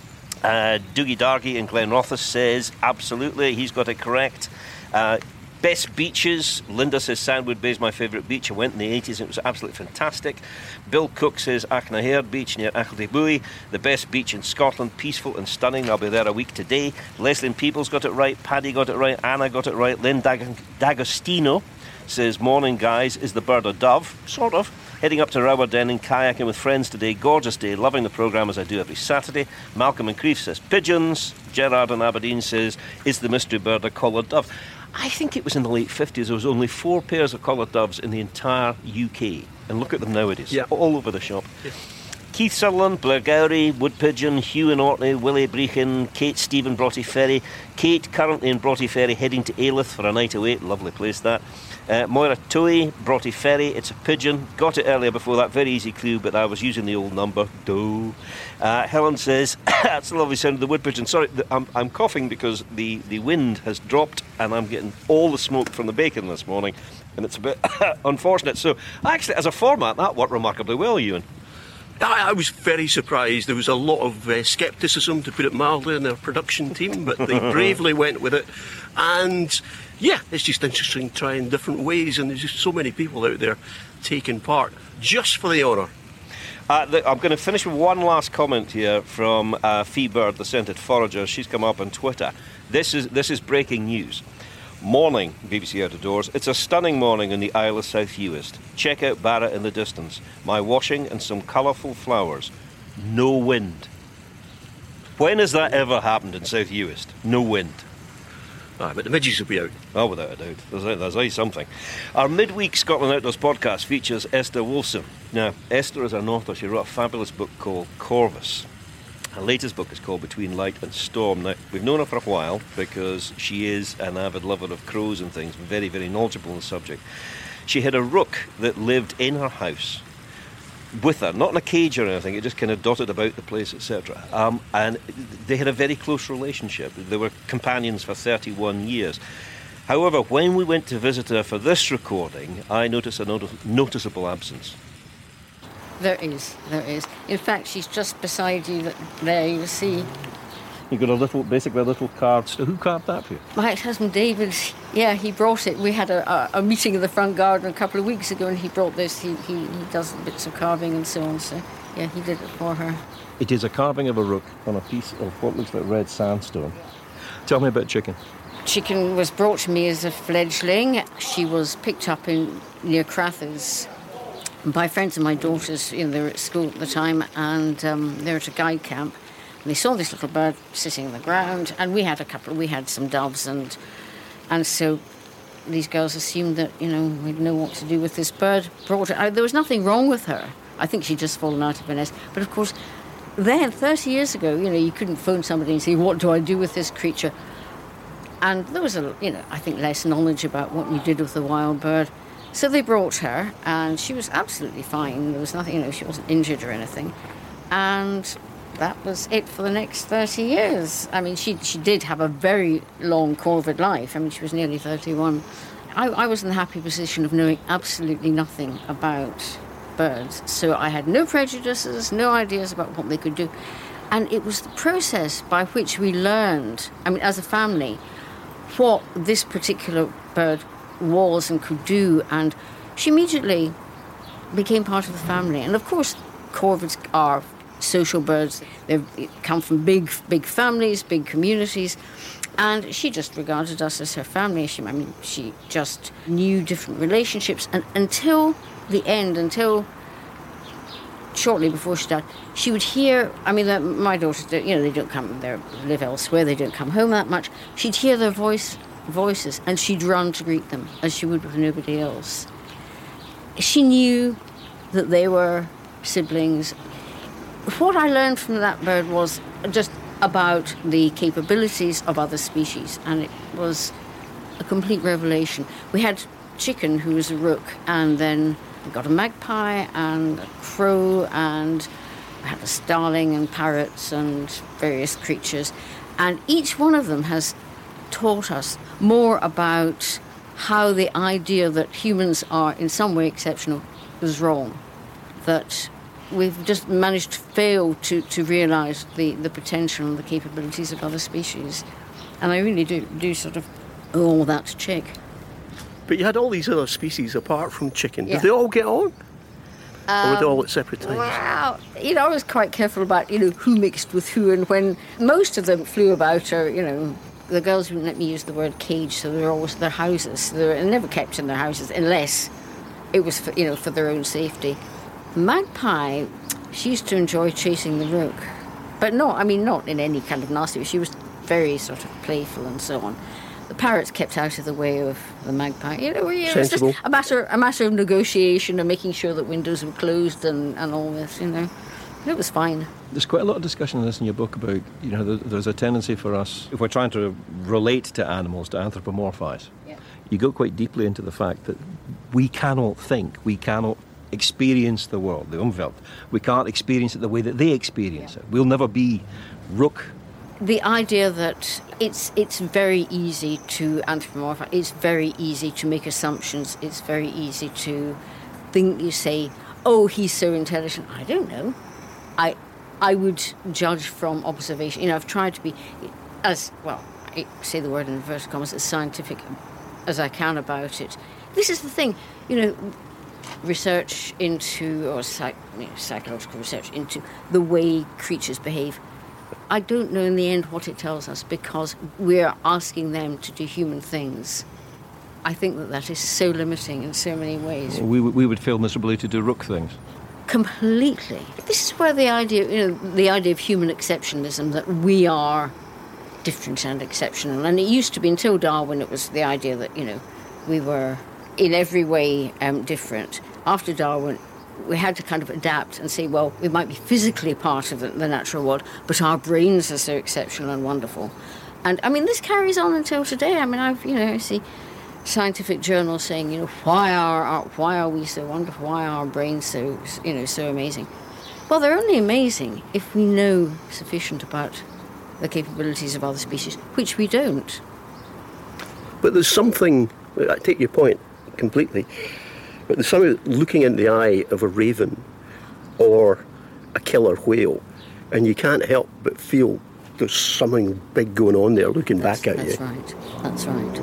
Uh, Doogie Dargie in Glenrothes says, absolutely, he's got it correct. Uh, Best beaches, Linda says Sandwood Bay is my favourite beach. I went in the eighties and it was absolutely fantastic. Bill Cook says Achnahaird Beach near Achildebuy, the best beach in Scotland, peaceful and stunning. I'll be there a week today. Leslyn Peoples got it right, Paddy got it right, Anna got it right. Lynn Dag- D'Agostino says, morning guys, is the bird a dove? Sort of. Heading up to Rowardenning, kayaking with friends today. Gorgeous day, loving the programme as I do every Saturday. Malcolm in Crieff says pigeons. Gerard in Aberdeen says, is the mystery bird a collared dove? I think it was in the late fifties. There was only four pairs of collared doves in the entire U K. And look at them nowadays. Yeah. All over the shop. Yeah. Keith Sutherland, Blair Gowrie, Wood Pigeon, Hugh in Orkney, Willie Brechin, Kate Stephen, Broughty Ferry. Kate currently in Broughty Ferry heading to Ailith for a night away. Lovely place that. Uh, Moira Toey, Broughty Ferry, it's a pigeon. Got it earlier before that, very easy clue, but I was using the old number. Doe. Uh, Helen says, that's the lovely sound of the wood pigeon. Sorry, the, I'm, I'm coughing because the, the wind has dropped and I'm getting all the smoke from the bacon this morning, and it's a bit unfortunate. So, actually, as a format, that worked remarkably well, Ewan. I, I was very surprised. There was a lot of uh, scepticism, to put it mildly, in their production team, but they bravely went with it. And yeah, it's just interesting trying different ways, and there's just so many people out there taking part just for the honour. Uh, the, I'm going to finish with one last comment here from uh, Fee Bird, the scented forager. She's come up on Twitter. This is this is breaking news. Morning, B B C Out of Doors. It's a stunning morning in the Isle of South Uist. Check out Barra in the distance. My washing and some colourful flowers. No wind. When has that ever happened in South Uist? No wind. Ah, but the midges will be out. Oh, without a doubt. There's, there's always something. Our midweek Scotland Outdoors podcast features Esther Wolfson. Now, Esther is an author. She wrote a fabulous book called Corvus. Her latest book is called Between Light and Storm. Now, we've known her for a while because she is an avid lover of crows and things, very, very knowledgeable on the subject. She had a rook that lived in her house with her, not in a cage or anything, it just kind of dotted about the place, et cetera. Um, and they had a very close relationship. They were companions for thirty-one years. However, when we went to visit her for this recording, I noticed a not- noticeable absence. There is, there is. In fact, she's just beside you there, you see. You've got a little, basically a little card. So who carved that for you? My ex-husband David, yeah, he brought it. We had a, a, a meeting in the front garden a couple of weeks ago and he brought this. He, he, he does bits of carving and so on, so yeah, he did it for her. It is a carving of a rook on a piece of what looks like red sandstone. Tell me about Chicken. Chicken was brought to me as a fledgling. She was picked up in near Crathers by friends of my daughters. You know, they were at school at the time and um, they were at a guide camp. And they saw this little bird sitting on the ground, and we had a couple. We had some doves, and and so these girls assumed that you know we'd know what to do with this bird. Brought it. I, there was nothing wrong with her. I think she'd just fallen out of her nest. But of course, then thirty years ago, you know, you couldn't phone somebody and say, "What do I do with this creature?" And there was a, you know, I think less knowledge about what you did with the wild bird. So they brought her, and she was absolutely fine. There was nothing, you know, she wasn't injured or anything, and that was it for the next thirty years. I mean, she she did have a very long corvid life. I mean, she was nearly thirty-one. I, I was in the happy position of knowing absolutely nothing about birds. So I had no prejudices, no ideas about what they could do. And it was the process by which we learned, I mean, as a family, what this particular bird was and could do. And she immediately became part of the family. And of course, corvids are social birds. They come from big, big families, big communities, and she just regarded us as her family. She, I mean, she just knew different relationships, and until the end, until shortly before she died, she would hear, I mean, the, my daughters, you know, they don't come, they live elsewhere, they don't come home that much. She'd hear their voice, voices, and she'd run to greet them, as she would with nobody else. She knew that they were siblings. What I learned from that bird was just about the capabilities of other species, and it was a complete revelation. We had chicken, who was a rook, and then we got a magpie and a crow, and we had a starling and parrots and various creatures. And each one of them has taught us more about how the idea that humans are in some way exceptional is wrong. That we've just managed to fail to, to realise the, the potential and the capabilities of other species. And I really do, do sort of owe all that to chick. But you had all these other species apart from chicken. Yeah. Did they all get on? Um, or were they all at separate times? Well, you know, I was quite careful about, you know, who mixed with who, and when most of them flew about, or, you know, the girls wouldn't let me use the word cage, so they were always their houses. They were never kept in their houses unless it was, for, you know, for their own safety. Magpie, she used to enjoy chasing the rook, but not, I mean, not in any kind of nasty way. She was very sort of playful and so on. The parrots kept out of the way of the magpie. You know, it was just a matter, a matter of negotiation and making sure that windows were closed and, and all this, you know. It was fine. There's quite a lot of discussion in this in your book about, you know, there's a tendency for us, if we're trying to relate to animals, to anthropomorphise. Yeah. You go quite deeply into the fact that we cannot think, we cannot experience the world, the Umwelt. We can't experience it the way that they experience yeah. it. We'll never be rook. The idea that it's it's very easy to anthropomorphize, it's very easy to make assumptions, it's very easy to think, you say, oh, he's so intelligent. I don't know. I I would judge from observation. You know, I've tried to be as, well, I say the word in inverted commas, as scientific as I can about it. This is the thing, you know, research into, or psych, you know, psychological research into the way creatures behave. I don't know in the end what it tells us, because we're asking them to do human things. I think that that is so limiting in so many ways. We, we would fail miserably to do rook things. Completely. This is where the idea, you know, the idea of human exceptionalism, that we are different and exceptional. And it used to be, until Darwin, it was the idea that, you know, we were in every way um, different. After Darwin, we had to kind of adapt and say, well, we might be physically part of the, the natural world, but our brains are so exceptional and wonderful. And, I mean, this carries on until today. I mean, I've, you know, I see scientific journals saying, you know, why are our, why are we so wonderful? Why are our brains so, you know, so amazing? Well, they're only amazing if we know sufficient about the capabilities of other species, which we don't. But there's something, I take your point completely, but there's something looking in the eye of a raven or a killer whale, and you can't help but feel there's something big going on there looking that's, back at that's you. That's right, that's right.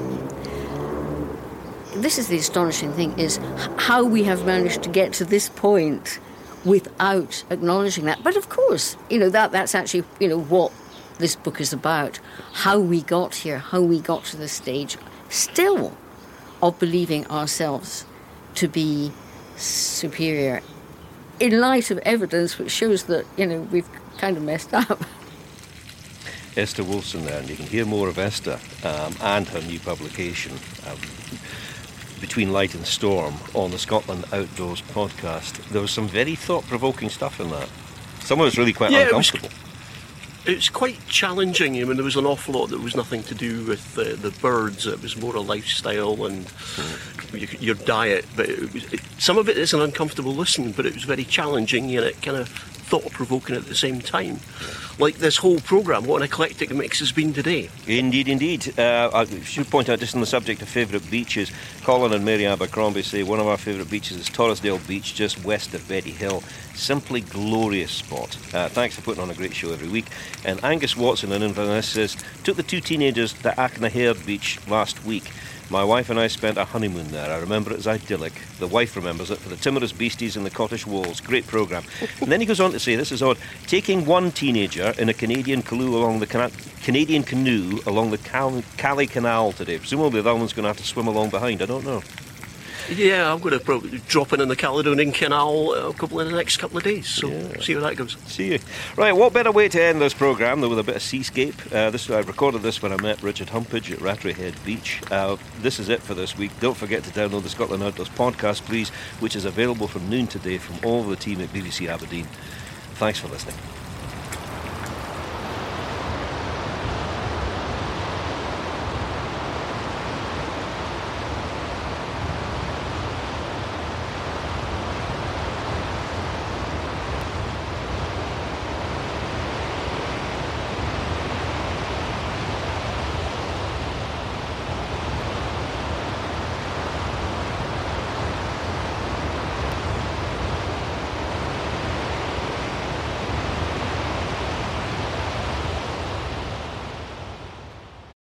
This is the astonishing thing, is how we have managed to get to this point without acknowledging that. But of course, you know, that that's actually, you know, what this book is about, how we got here, how we got to this stage, still, of believing ourselves to be superior, in light of evidence which shows that, you know, we've kind of messed up. Esther Wolfson there, and you can hear more of Esther um, and her new publication, um, Between Light and Storm, on the Scotland Outdoors podcast. There was some very thought-provoking stuff in that. Some of it's really quite yeah, uncomfortable. It was, it was quite challenging. I mean, there was an awful lot that was nothing to do with uh, the birds. It was more a lifestyle and mm. your, your diet. But it was, it, some of it is an uncomfortable listen, but it was very challenging and it kind of thought-provoking at the same time. Like this whole programme, what an eclectic mix has been today. Indeed, indeed. Uh, I should point out, just on the subject of favourite beaches, Colin and Mary Abercrombie say one of our favourite beaches is Torresdale Beach, just west of Betty Hill. Simply glorious spot. Uh, thanks for putting on a great show every week. And Angus Watson in Inverness says, took the two teenagers to Achnahaird Beach last week. My wife and I spent a honeymoon there. I remember it as idyllic. The wife remembers it for the timorous beasties and the cottage walls. Great programme. And then he goes on to say, this is odd, taking one teenager in a Canadian canoe along the Cana- Canadian canoe along the Cal- Calais Canal today. Presumably the other one's going to have to swim along behind. I don't know. Yeah, I'm going to probably drop in in the Caledonian Canal a couple in the next couple of days. So Yeah. see how that goes. See you. Right, what better way to end this programme than with a bit of seascape? Uh, this I recorded this when I met Richard Humpage at Rattray Head Beach. Uh, this is it for this week. Don't forget to download the Scotland Outdoors podcast, please, which is available from noon today from all the team at B B C Aberdeen. Thanks for listening.